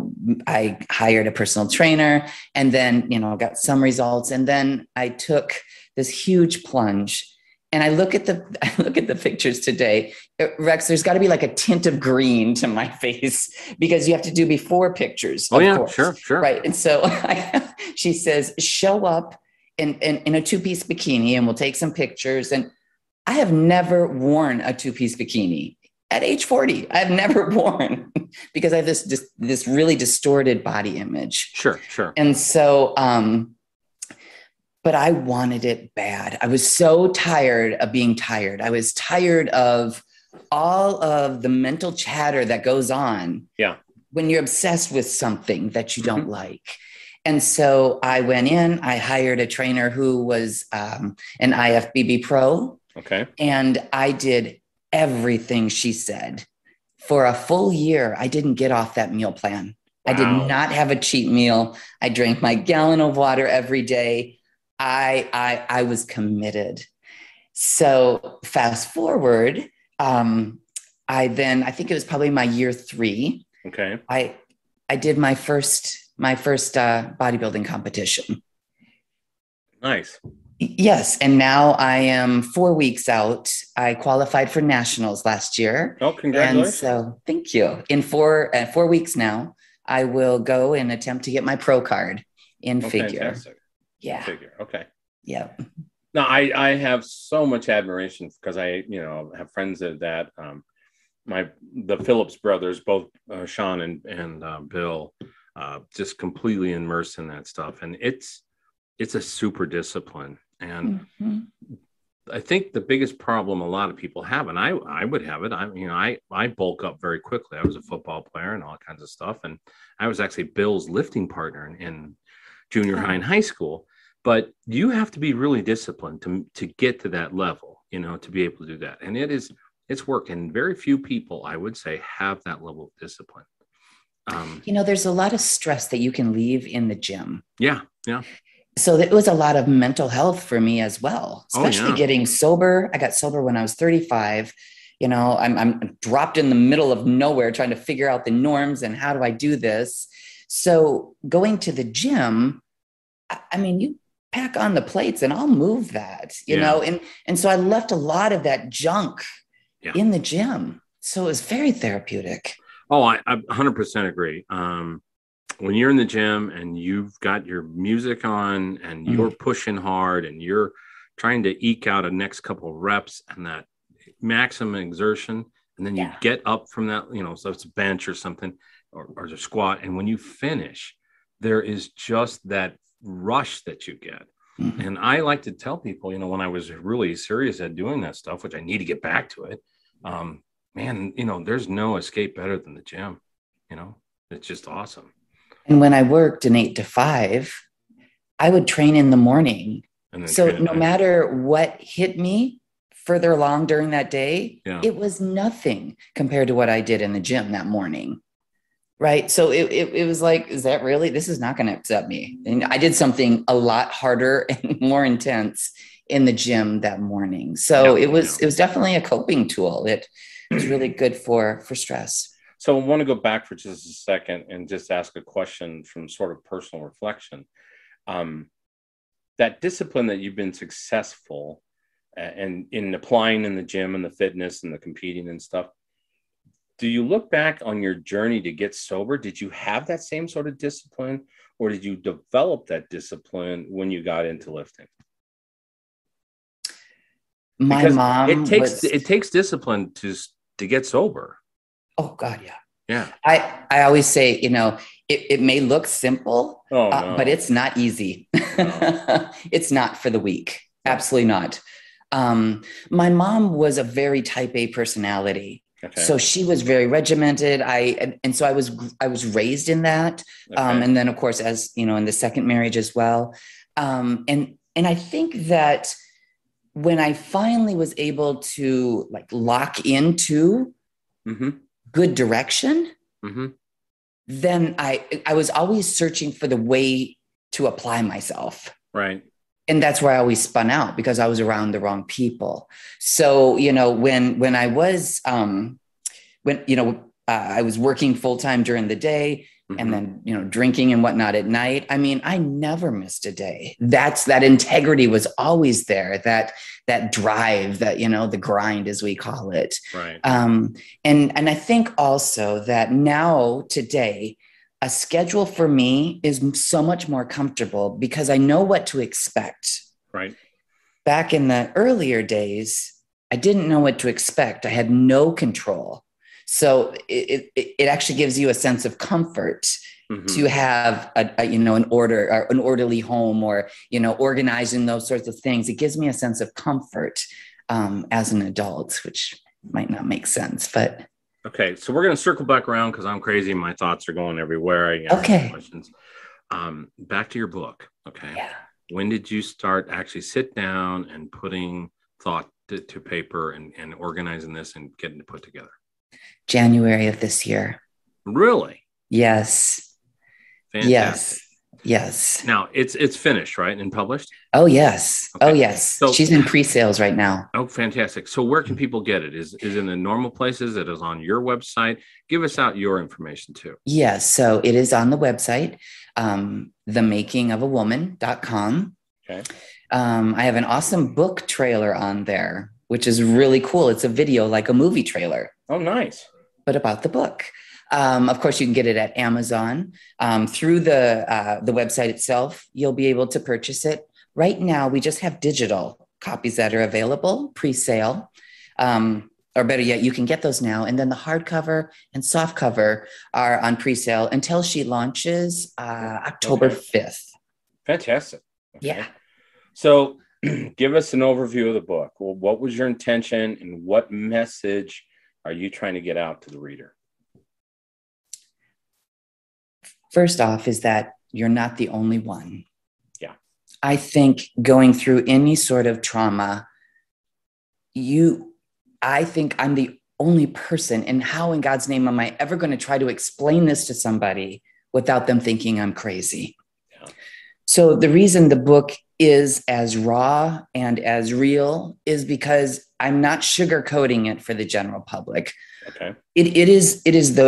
B: hired a personal trainer and then, got some results. And then I took this huge plunge and I look at the pictures today, Rex, there's got to be like a tint of green to my face because you have to do before pictures.
A: Oh, yeah, course. Sure.
B: Right. And so she says, show up in a 2-piece bikini and we'll take some pictures. And I have never worn a 2-piece bikini. At age 40, I've never worn because I have this really distorted body image.
A: Sure.
B: And so, but I wanted it bad. I was so tired of being tired. I was tired of all of the mental chatter that goes on.
A: Yeah.
B: When you're obsessed with something that you don't like. And so I went in, I hired a trainer who was an IFBB pro.
A: Okay.
B: And I did everything she said. For a full year, I didn't get off that meal plan. Wow. I did not have a cheat meal. I drank my gallon of water every day. I was committed. So fast forward, I think it was probably my year 3.
A: Okay.
B: I did my first my first bodybuilding competition.
A: Nice.
B: Yes. And now I am 4 weeks out. I qualified for nationals last year.
A: Oh,
B: And
A: congratulations.
B: so thank you. In 4 weeks now, I will go and attempt to get my pro card in figure.
A: Fantastic.
B: Yeah.
A: Figure. Okay.
B: Yeah.
A: No, I have so much admiration because I, have friends that the Phillips brothers, both Sean and Bill, just completely immersed in that stuff. And it's a super discipline. And I think the biggest problem a lot of people have, and I would have it. I bulk up very quickly. I was a football player and all kinds of stuff, and I was actually Bill's lifting partner in junior high and high school. But you have to be really disciplined to get to that level, to be able to do that. And it's work, and very few people, I would say, have that level of discipline.
B: There's a lot of stress that you can leave in the gym.
A: Yeah.
B: So it was a lot of mental health for me as well, especially getting sober. I got sober when I was 35. I'm dropped in the middle of nowhere trying to figure out the norms and how do I do this. So going to the gym, you pack on the plates and I'll move that, and so I left a lot of that junk in the gym. So it was very therapeutic.
A: Oh, I 100% agree. When you're in the gym and you've got your music on and you're pushing hard and you're trying to eke out a next couple of reps and that maximum exertion, and then you get up from that, so it's a bench or something or a squat. And when you finish, there is just that rush that you get. And I like to tell people, when I was really serious at doing that stuff, which I need to get back to it, there's no escape better than the gym. It's just awesome.
B: And when I worked an 8 to 5, I would train in the morning. So no matter what hit me further along during that day, it was nothing compared to what I did in the gym that morning. Right. So it was like, is that really, this is not going to upset me. And I did something a lot harder and more intense in the gym that morning. So it was definitely a coping tool. It was really good for stress.
A: So I want to go back for just a second and just ask a question from sort of personal reflection. That discipline that you've been successful and in applying in the gym and the fitness and the competing and stuff, do you look back on your journey to get sober? Did you have that same sort of discipline, or did you develop that discipline when you got into lifting? It takes discipline to get sober.
B: Oh God, yeah.
A: Yeah.
B: I always say, it may look simple, but it's not easy. No. It's not for the weak. Absolutely not. My mom was a very type A personality. Okay. So she was very regimented. So I was raised in that. Okay. And then of course, as in the second marriage as well. And I think that when I finally was able to lock into good direction, then I was always searching for the way to apply myself. Right. And that's where I always spun out, because I was around the wrong people. So, when I was, I was working full time during the day, and then, drinking and whatnot at night. I never missed a day. That integrity was always there. That drive, that, the grind, as we call it. Right. And I think also that now today, a schedule for me is so much more comfortable because I know what to expect. Right. Back in the earlier days, I didn't know what to expect. I had no control. So it actually gives you a sense of comfort to have an order, or an orderly home, or, organizing those sorts of things. It gives me a sense of comfort as an adult, which might not make sense, but.
A: Okay. So we're going to circle back around because I'm crazy. My thoughts are going everywhere.
B: Okay.
A: Questions. Back to your book. Okay.
B: Yeah.
A: When did you start actually sit down and putting thought to paper and organizing this and getting it put together?
B: January of this year.
A: Really?
B: Yes.
A: Fantastic.
B: Yes. Yes.
A: Now it's finished, right? And published?
B: Oh, yes.
A: Okay.
B: Oh, yes.
A: So,
B: she's in pre-sales right now.
A: oh, fantastic. So where can people get it? Is in the normal places? It is on your website. Give us out your information too.
B: Yes. So it is on the website, themakingofawoman.com.
A: Okay.
B: I have an awesome book trailer on there, which is really cool. It's a video like a movie trailer.
A: Oh, nice.
B: But about the book. Of course, you can get it at Amazon. Through the website itself, you'll be able to purchase it. Right now, we just have digital copies that are available, pre-sale. Or better yet, you can get those now. And then the hardcover and softcover are on pre-sale until she launches October 5th.
A: Fantastic. Okay.
B: Yeah.
A: So give us an overview of the book. Well, what was your intention and what message are you trying to get out to the reader?
B: First off is that you're not the only one.
A: Yeah.
B: I think going through any sort of trauma, I think I'm the only person, and how in God's name am I ever going to try to explain this to somebody without them thinking I'm crazy? Yeah. So the reason the book is as raw and as real is because I'm not sugarcoating it for the general public.
A: Okay.
B: It's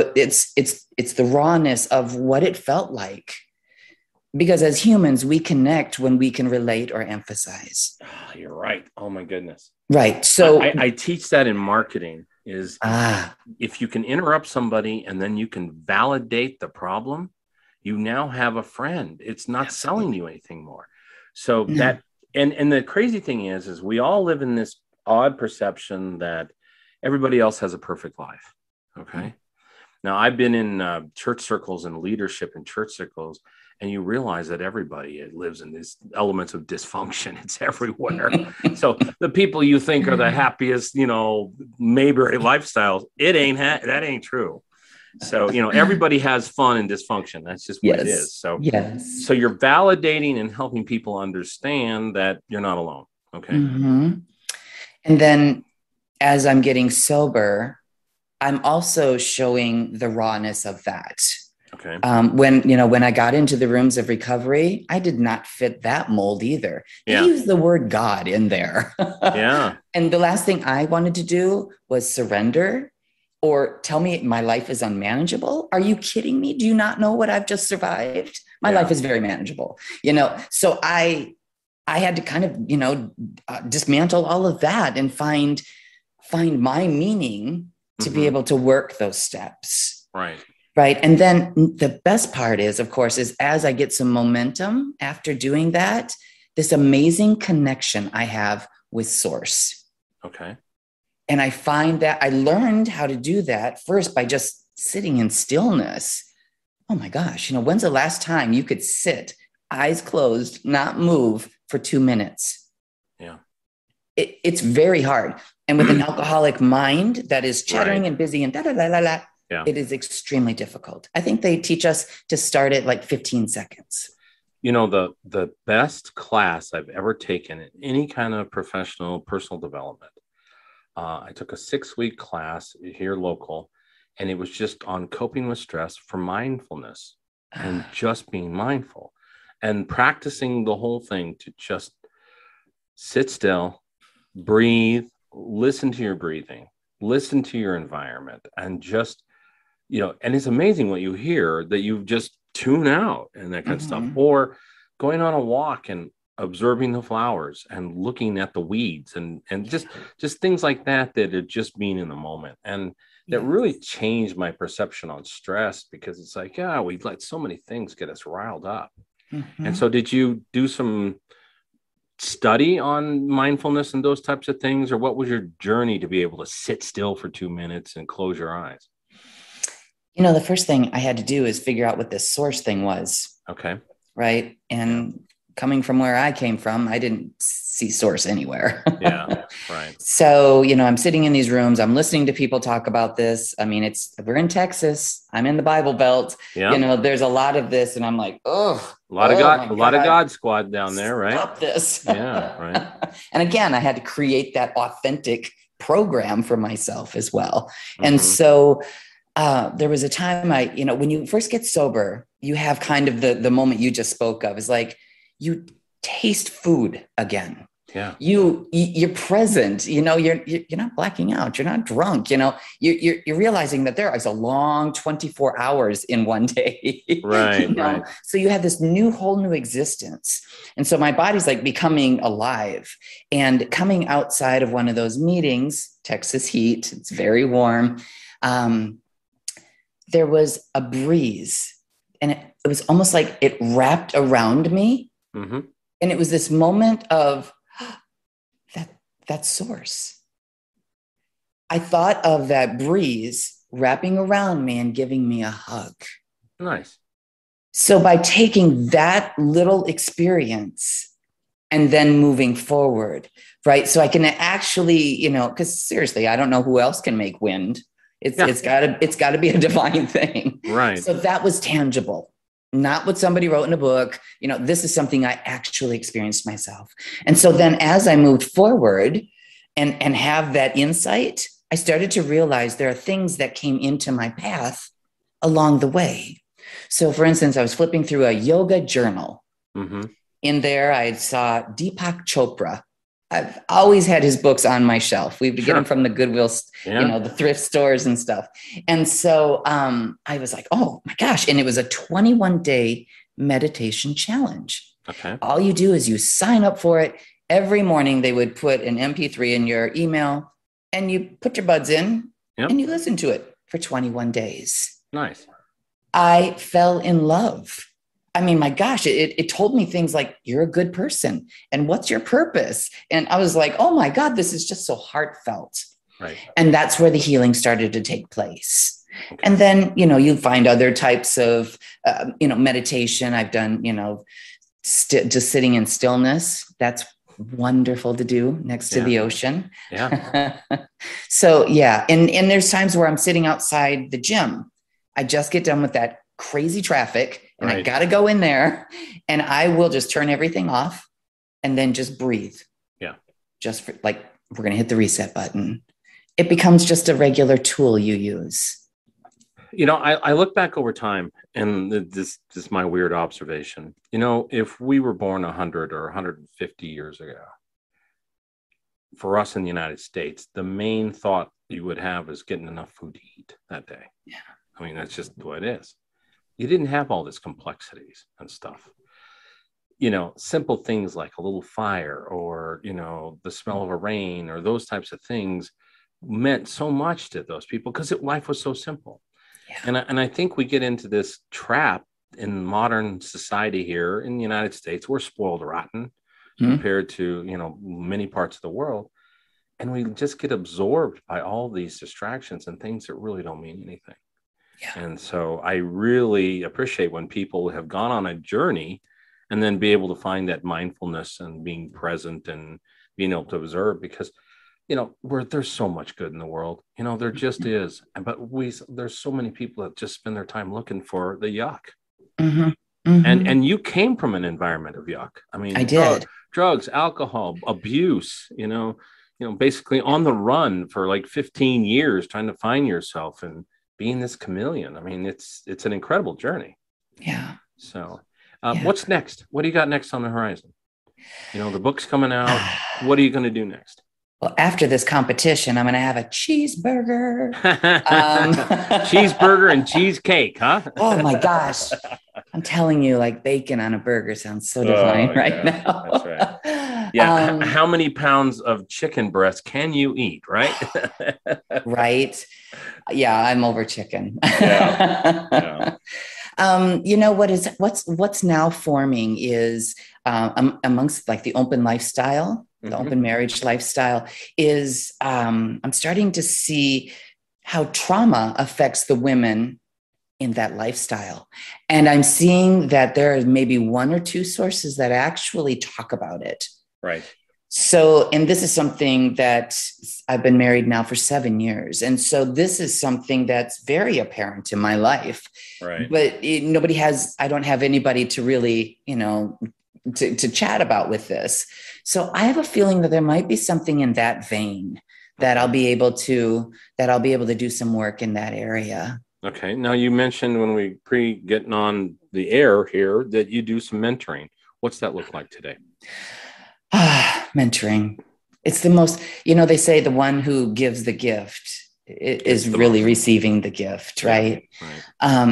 B: the rawness of what it felt like. Because as humans, we connect when we can relate or emphasize.
A: Oh, you're right. Oh my goodness.
B: Right. So
A: I teach that in marketing is if you can interrupt somebody and then you can validate the problem, you now have a friend. It's not selling you anything more. So that, and the crazy thing is we all live in this odd perception that everybody else has a perfect life. Okay. Now I've been in church circles and leadership in church circles, and you realize that everybody lives in these elements of dysfunction. It's everywhere. So the people you think are the happiest, Mayberry lifestyles, that ain't true. So, everybody has fun and dysfunction. That's just what it is. So, so you're validating and helping people understand that you're not alone. Okay.
B: Mm-hmm. And then as I'm getting sober, I'm also showing the rawness of that.
A: Okay.
B: When I got into the rooms of recovery, I did not fit that mold either. They used the word God in there.
A: Yeah.
B: And the last thing I wanted to do was surrender or tell me my life is unmanageable. Are you kidding me? Do you not know what I've just survived? My life is very manageable, So I had to kind of, dismantle all of that and find my meaning to be able to work those steps.
A: Right.
B: Right. And then the best part is, of course, is as I get some momentum after doing that, this amazing connection I have with Source.
A: Okay.
B: And I find that I learned how to do that first by just sitting in stillness. Oh my gosh, when's the last time you could sit, eyes closed, not move for 2 minutes?
A: Yeah.
B: It's very hard. And with an alcoholic mind that is chattering and busy and da-da-da-da-da, it is extremely difficult. I think they teach us to start at like 15 seconds.
A: The best class I've ever taken in any kind of professional personal development. I took a 6-week class here local, and it was just on coping with stress for mindfulness and just being mindful and practicing the whole thing to just sit still, breathe, listen to your breathing, listen to your environment, and just, and it's amazing what you hear that you just tune out and that kind of stuff. Or going on a walk and observing the flowers and looking at the weeds and just things like that are just being in the moment. And that really changed my perception on stress, because it's like, we let so many things get us riled up. And so did you do some study on mindfulness and those types of things, or what was your journey to be able to sit still for 2 minutes and close your eyes?
B: The first thing I had to do is figure out what this Source thing was.
A: Okay.
B: Right. And coming from where I came from, I didn't see Source anywhere.
A: Yeah. Right.
B: So, I'm sitting in these rooms, I'm listening to people talk about this. I mean, we're in Texas, I'm in the Bible Belt, there's a lot of this, and I'm like, a lot of God
A: squad down there, right?
B: Stop this.
A: Yeah. Right.
B: And again, I had to create that authentic program for myself as well. And so, there was a time when you first get sober, you have kind of the moment you just spoke of, is like you taste food again.
A: Yeah.
B: You're present, you're not blacking out. You're not drunk, you're realizing that there is a long 24 hours in one day.
A: Right. Right.
B: So you have this whole new existence. And so my body's like becoming alive, and coming outside of one of those meetings, Texas heat, it's very warm. There was a breeze, and it was almost like it wrapped around me.
A: Mm-hmm.
B: And it was this moment of, that source. I thought of that breeze wrapping around me and giving me a hug.
A: Nice.
B: So by taking that little experience and then moving forward, right? So I can actually, because seriously, I don't know who else can make wind. It's gotta be a divine thing.
A: Right.
B: So that was tangible. Not what somebody wrote in a book. This is something I actually experienced myself. And so then as I moved forward and have that insight, I started to realize there are things that came into my path along the way. So for instance, I was flipping through a yoga journal.
A: Mm-hmm.
B: In there, I saw Deepak Chopra. I've always had his books on my shelf. We would get them from the Goodwill, the thrift stores and stuff. And so I was like, oh my gosh. And it was a 21-day meditation challenge.
A: Okay.
B: All you do is you sign up for it. Every morning they would put an MP3 in your email, and you put your buds in and you listen to it for 21 days.
A: Nice.
B: I fell in love. I mean, my gosh, it told me things like, you're a good person and what's your purpose? And I was like, oh my God, this is just so heartfelt.
A: Right.
B: And that's where the healing started to take place. Okay. And then, you find other types of, meditation. I've done, just sitting in stillness. That's wonderful to do next to the ocean.
A: Yeah.
B: So, yeah. And there's times where I'm sitting outside the gym. I just get done with that crazy traffic, and I got to go in there, and I will just turn everything off and then just breathe. Yeah. Just we're going to hit the reset button. It becomes just a regular tool you use.
A: I look back over time, and this is my weird observation. If we were born 100 or 150 years ago, for us in the United States, the main thought you would have is getting enough food to eat that day. Yeah. I mean, that's just the way it is. You didn't have all this complexities and stuff. Simple things like a little fire or, the smell of a rain or those types of things meant so much to those people because life was so simple. Yeah. And I think we get into this trap in modern society here in the United States. We're spoiled rotten compared to, many parts of the world. And we just get absorbed by all these distractions and things that really don't mean anything. Yeah. And so I really appreciate when people have gone on a journey and then be able to find that mindfulness and being present and being able to observe, because, there's so much good in the world, there just is. But there's so many people that just spend their time looking for the yuck. Mm-hmm. Mm-hmm. And you came from an environment of yuck. I mean, I did. Drugs, alcohol, abuse, basically on the run for like 15 years trying to find yourself and being this chameleon. I mean, it's an incredible journey. Yeah. So what's next? What do you got next on the horizon? The book's coming out. What are you going to do next?
B: Well, after this competition, I'm going to have a cheeseburger.
A: Cheeseburger and cheesecake, huh?
B: Oh my gosh. I'm telling you, like bacon on a burger sounds so divine now.
A: That's right. Yeah. How many pounds of chicken breast can you eat, right?
B: Right. Yeah, I'm over chicken.
A: Yeah.
B: What's now forming is amongst like the open lifestyle, the open marriage lifestyle is I'm starting to see how trauma affects the women in that lifestyle. And I'm seeing that there are maybe one or two sources that actually talk about it.
A: Right.
B: So, and this is something that I've been married now for 7 years. And so this is something that's very apparent in my life. Right. But I don't have anybody to really, to chat about with this. So I have a feeling that there might be something in that vein that I'll be able to do some work in that area.
A: Okay. Now you mentioned when we getting on the air here that you do some mentoring. What's that look like today?
B: Mentoring. It's the most, they say the one who gives the gift is really
A: most
B: receiving the gift, right?
A: Yeah, right.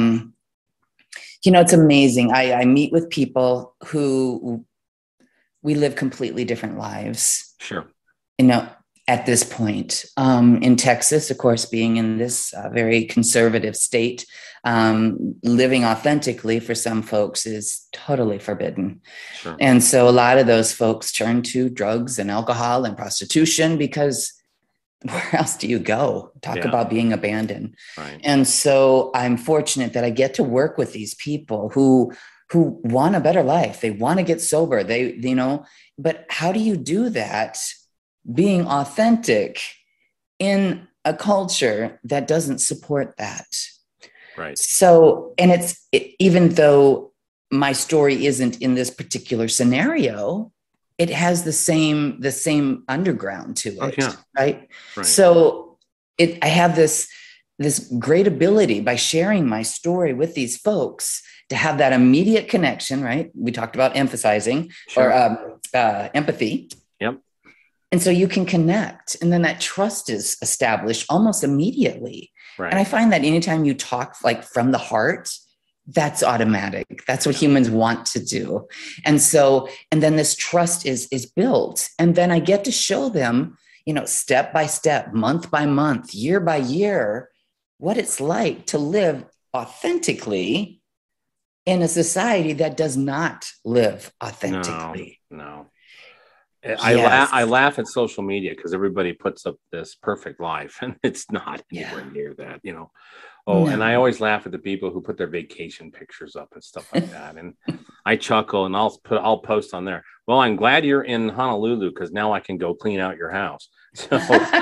B: It's amazing. I meet with people who we live completely different lives.
A: Sure.
B: At this point, in Texas, of course, being in this very conservative state, living authentically for some folks is totally forbidden.
A: Sure.
B: And so a lot of those folks turn to drugs and alcohol and prostitution because where else do you go? Talk about being abandoned.
A: Right.
B: And so I'm fortunate that I get to work with these people who want a better life. They want to get sober. But how do you do that being authentic in a culture that doesn't support that?
A: Right.
B: So, and even though my story isn't in this particular scenario, it has the same underground to it.
A: Yeah.
B: Right. So I have this great ability by sharing my story with these folks to have that immediate connection, right? We talked about emphasizing or empathy.
A: Yep.
B: And so you can connect, and then that trust is established almost immediately. Right. And I find that anytime you talk like from the heart, that's automatic. That's what humans want to do. And then this trust is built. And then I get to show them, step by step, month by month, year by year, what it's like to live authentically in a society that does not live authentically.
A: No. I laugh at social media because everybody puts up this perfect life and it's not anywhere near that, Oh, no. And I always laugh at the people who put their vacation pictures up and stuff like that. And I chuckle and I'll post on there. Well, I'm glad you're in Honolulu because now I can go clean out your house. So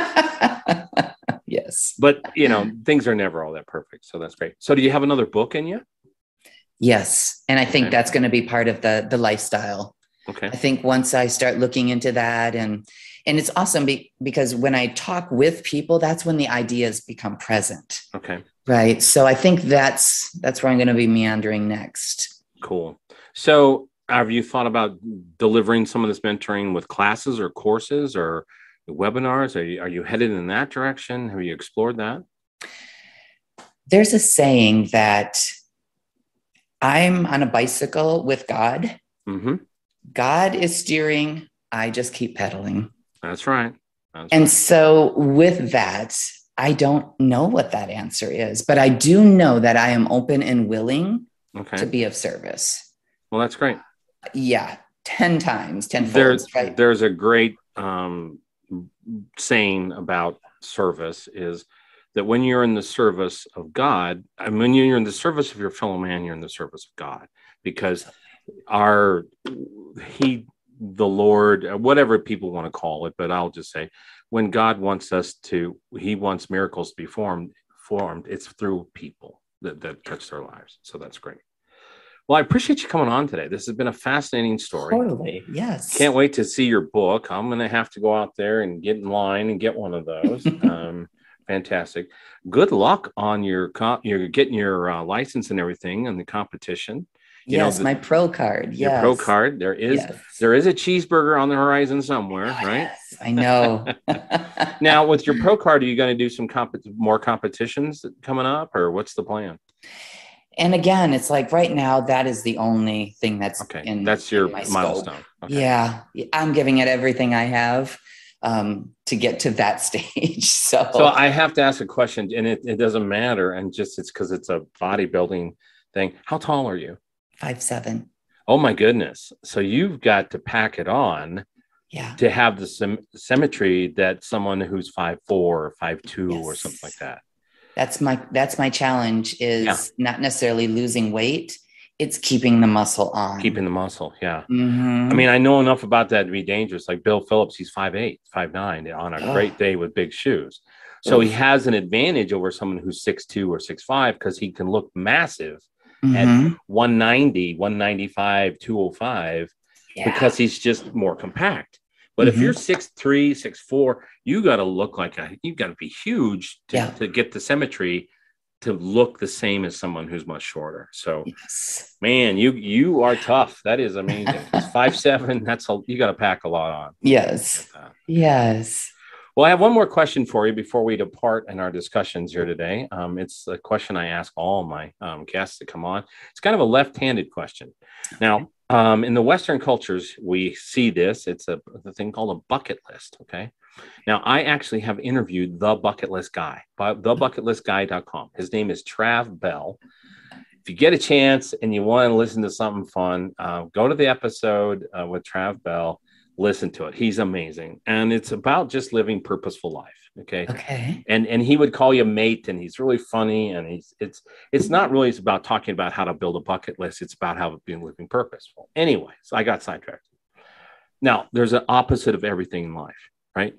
B: yes.
A: But things are never all that perfect. So that's great. So do you have another book in you?
B: Yes. And I think that's going to be part of the lifestyle.
A: Okay.
B: I think once I start looking into that and it's awesome because when I talk with people, that's when the ideas become present.
A: Okay.
B: Right. So I think that's where I'm going to be meandering next.
A: Cool. So have you thought about delivering some of this mentoring with classes or courses or webinars? Are you headed in that direction? Have you explored that?
B: There's a saying that I'm on a bicycle with God.
A: Mm-hmm.
B: God is steering. I just keep pedaling.
A: That's right.
B: So with that, I don't know what that answer is, but I do know that I am open and willing to be of service.
A: Well, that's great.
B: Yeah. 10 times, 10-fold. Right?
A: There's a great saying about service is that when you're in the service of God, and when you're in the service of your fellow man, you're in the service of God, because the Lord, whatever people want to call it, but I'll just say, when God wants he wants miracles to be formed, it's through people that touch their lives. So that's great. Well, I appreciate you coming on today. This has been a fascinating story.
B: Totally. Yes.
A: Can't wait to see your book. I'm going to have to go out there and get in line and get one of those. Fantastic. Good luck on you're getting your license and everything and the competition.
B: My pro card.
A: Your pro card. There is a cheeseburger on the horizon somewhere, right?
B: Yes, I know.
A: Now, with your pro card, are you going to do some more competitions coming up, or what's the plan?
B: And again, it's like right now, that is the only thing that's
A: that's your milestone. Okay.
B: Yeah, I'm giving it everything I have to get to that stage. So
A: I have to ask a question, and it doesn't matter, and it's because it's a bodybuilding thing. How tall are you?
B: 5'7".
A: Oh my goodness! So you've got to pack it on, to have the symmetry that someone who's 5'4" or 5'2" or something like that.
B: That's my challenge is not necessarily losing weight. It's keeping the muscle on.
A: Keeping the muscle. Yeah.
B: Mm-hmm.
A: I mean, I know enough about that to be dangerous. Like Bill Phillips, he's 5'8", 5'9" on a great day with big shoes. So he has an advantage over someone who's 6'2" or 6'5" because he can look massive at 190, 195, 205 because he's just more compact. But if you're 6'3", 6'4", you got to look you got to be huge to get the symmetry to look the same as someone who's much shorter. So,
B: Yes.
A: man, you are tough. That is amazing. It's 5'7". You got to pack a lot on.
B: Yes. Yes.
A: Well, I have one more question for you before we depart in our discussions here today. It's a question I ask all my guests that come on. It's kind of a left-handed question. Now, in the Western cultures, we see this. It's the thing called a bucket list. Okay. Now, I actually have interviewed the bucket list guy, thebucketlistguy.com. His name is Trav Bell. If you get a chance and you want to listen to something fun, go to the episode with Trav Bell. Listen to it. He's amazing. And it's about just living purposeful life. Okay.
B: Okay.
A: And he would call you mate, and he's really funny. And it's not really about talking about how to build a bucket list. It's about how being living purposeful. Anyway, so I got sidetracked. Now, there's an opposite of everything in life, right?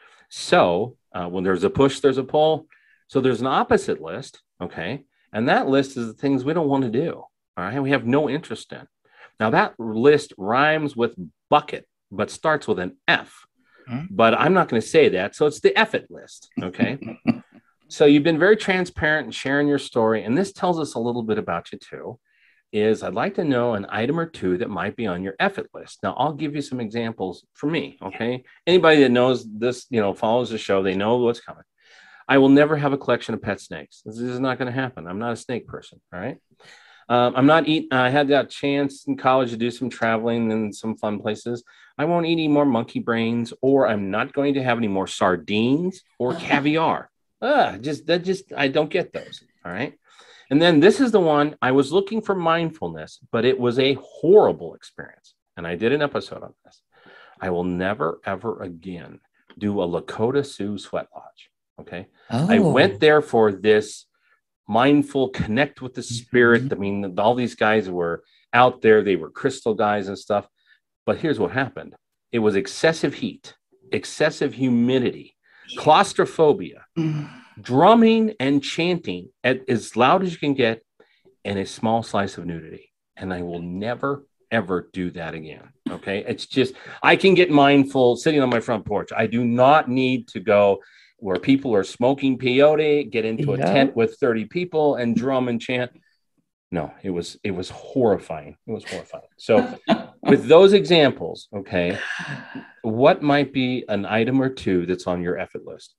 A: So when there's a push, there's a pull. So there's an opposite list. Okay. And that list is the things we don't want to do. All right. We have no interest in. Now, that list rhymes with bucket, but starts with an F. But I'm not going to say that. So it's the F-it list. Okay. So you've been very transparent and sharing your story. And this tells us a little bit about you too, is I'd like to know an item or two that might be on your F-it list. Now I'll give you some examples for me. Okay. Anybody that knows this, follows the show, they know what's coming. I will never have a collection of pet snakes. This is not going to happen. I'm not a snake person. All right. I'm not eating. I had that chance in college to do some traveling and some fun places. I won't eat any more monkey brains, or I'm not going to have any more sardines or caviar. I don't get those. All right. And then this is the one I was looking for mindfulness, but it was a horrible experience. And I did an episode on this. I will never, ever again do a Lakota Sioux sweat lodge. Okay.
B: Oh.
A: I went there for this mindful connect with the spirit. I mean, all these guys were out there. They were crystal guys and stuff. But here's what happened. It was excessive heat, excessive humidity, claustrophobia, drumming and chanting as loud as you can get, and a small slice of nudity. And I will never, ever do that again. Okay. It's just, I can get mindful sitting on my front porch. I do not need to go where people are smoking peyote, get into a tent with 30 people and drum and chant. No, it was horrifying. It was horrifying. So with those examples, okay, what might be an item or two that's on your effort list?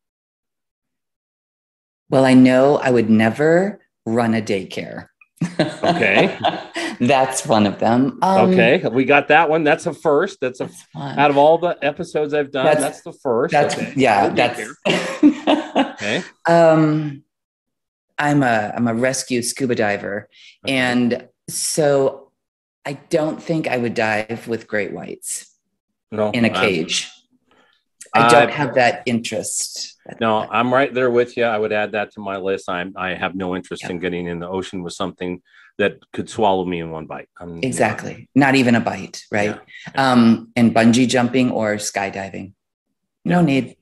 B: Well, I know I would never run a daycare.
A: Okay.
B: That's one of them.
A: Okay. We got that one. That's a first. Out of all the episodes I've done, that's the first. Okay.
B: I'm a rescue scuba diver. Okay. And so I don't think I would dive with great whites in a cage. I don't have that interest.
A: I'm right there with you. I would add that to my list. I have no interest in getting in the ocean with something that could swallow me in one bite.
B: Exactly. Not even a bite, right? Yeah. And bungee jumping or skydiving. No need.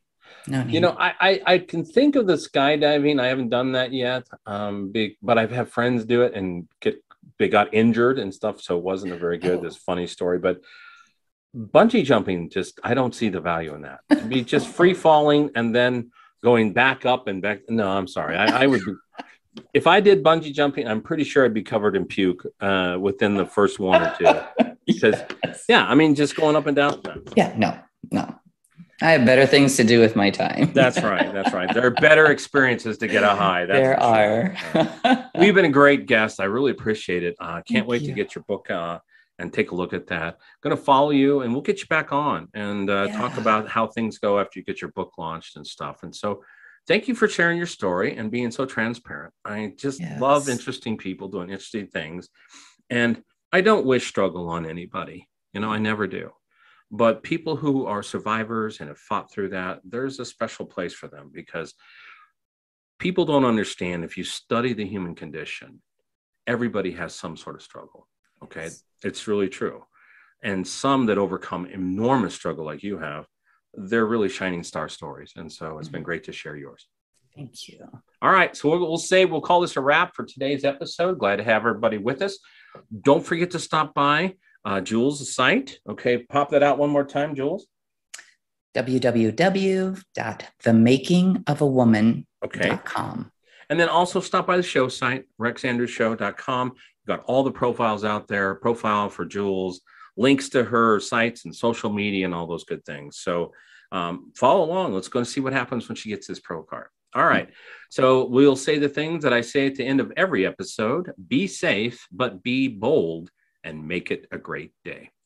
A: I can think of the skydiving. I haven't done that yet. But I've had friends do it and they got injured and stuff. So it wasn't a very good, this funny story, but bungee jumping, I don't see the value in that. To be just free falling and then going back up and back. No, I'm sorry. I would be, if I did bungee jumping, I'm pretty sure I'd be covered in puke within the first one or two. Because, just going up and down.
B: Yeah, no. I have better things to do with my time.
A: That's right. There are better experiences to get a high.
B: There are.
A: We've been a great guest. I really appreciate it. Can't wait to get your book and take a look at that. I'm going to follow you, and we'll get you back on and talk about how things go after you get your book launched and stuff. And so thank you for sharing your story and being so transparent. I just love interesting people doing interesting things. And I don't wish struggle on anybody. I never do. But people who are survivors and have fought through that, there's a special place for them, because people don't understand, if you study the human condition, everybody has some sort of struggle. Okay. It's really true. And some that overcome enormous struggle like you have, they're really shining star stories. And so it's been great to share yours.
B: Thank you.
A: All right. So we'll call this a wrap for today's episode. Glad to have everybody with us. Don't forget to stop by Jules' site. Okay. Pop that out one more time, Jules.
B: www.themakingofawoman.com.
A: Okay. And then also stop by the show site, rexandrewsshow.com. We've got all the profiles out there, profile for Jules, links to her sites and social media and all those good things. So follow along. Let's go see what happens when she gets this pro card. All right. So we'll say the things that I say at the end of every episode. Be safe, but be bold, and make it a great day.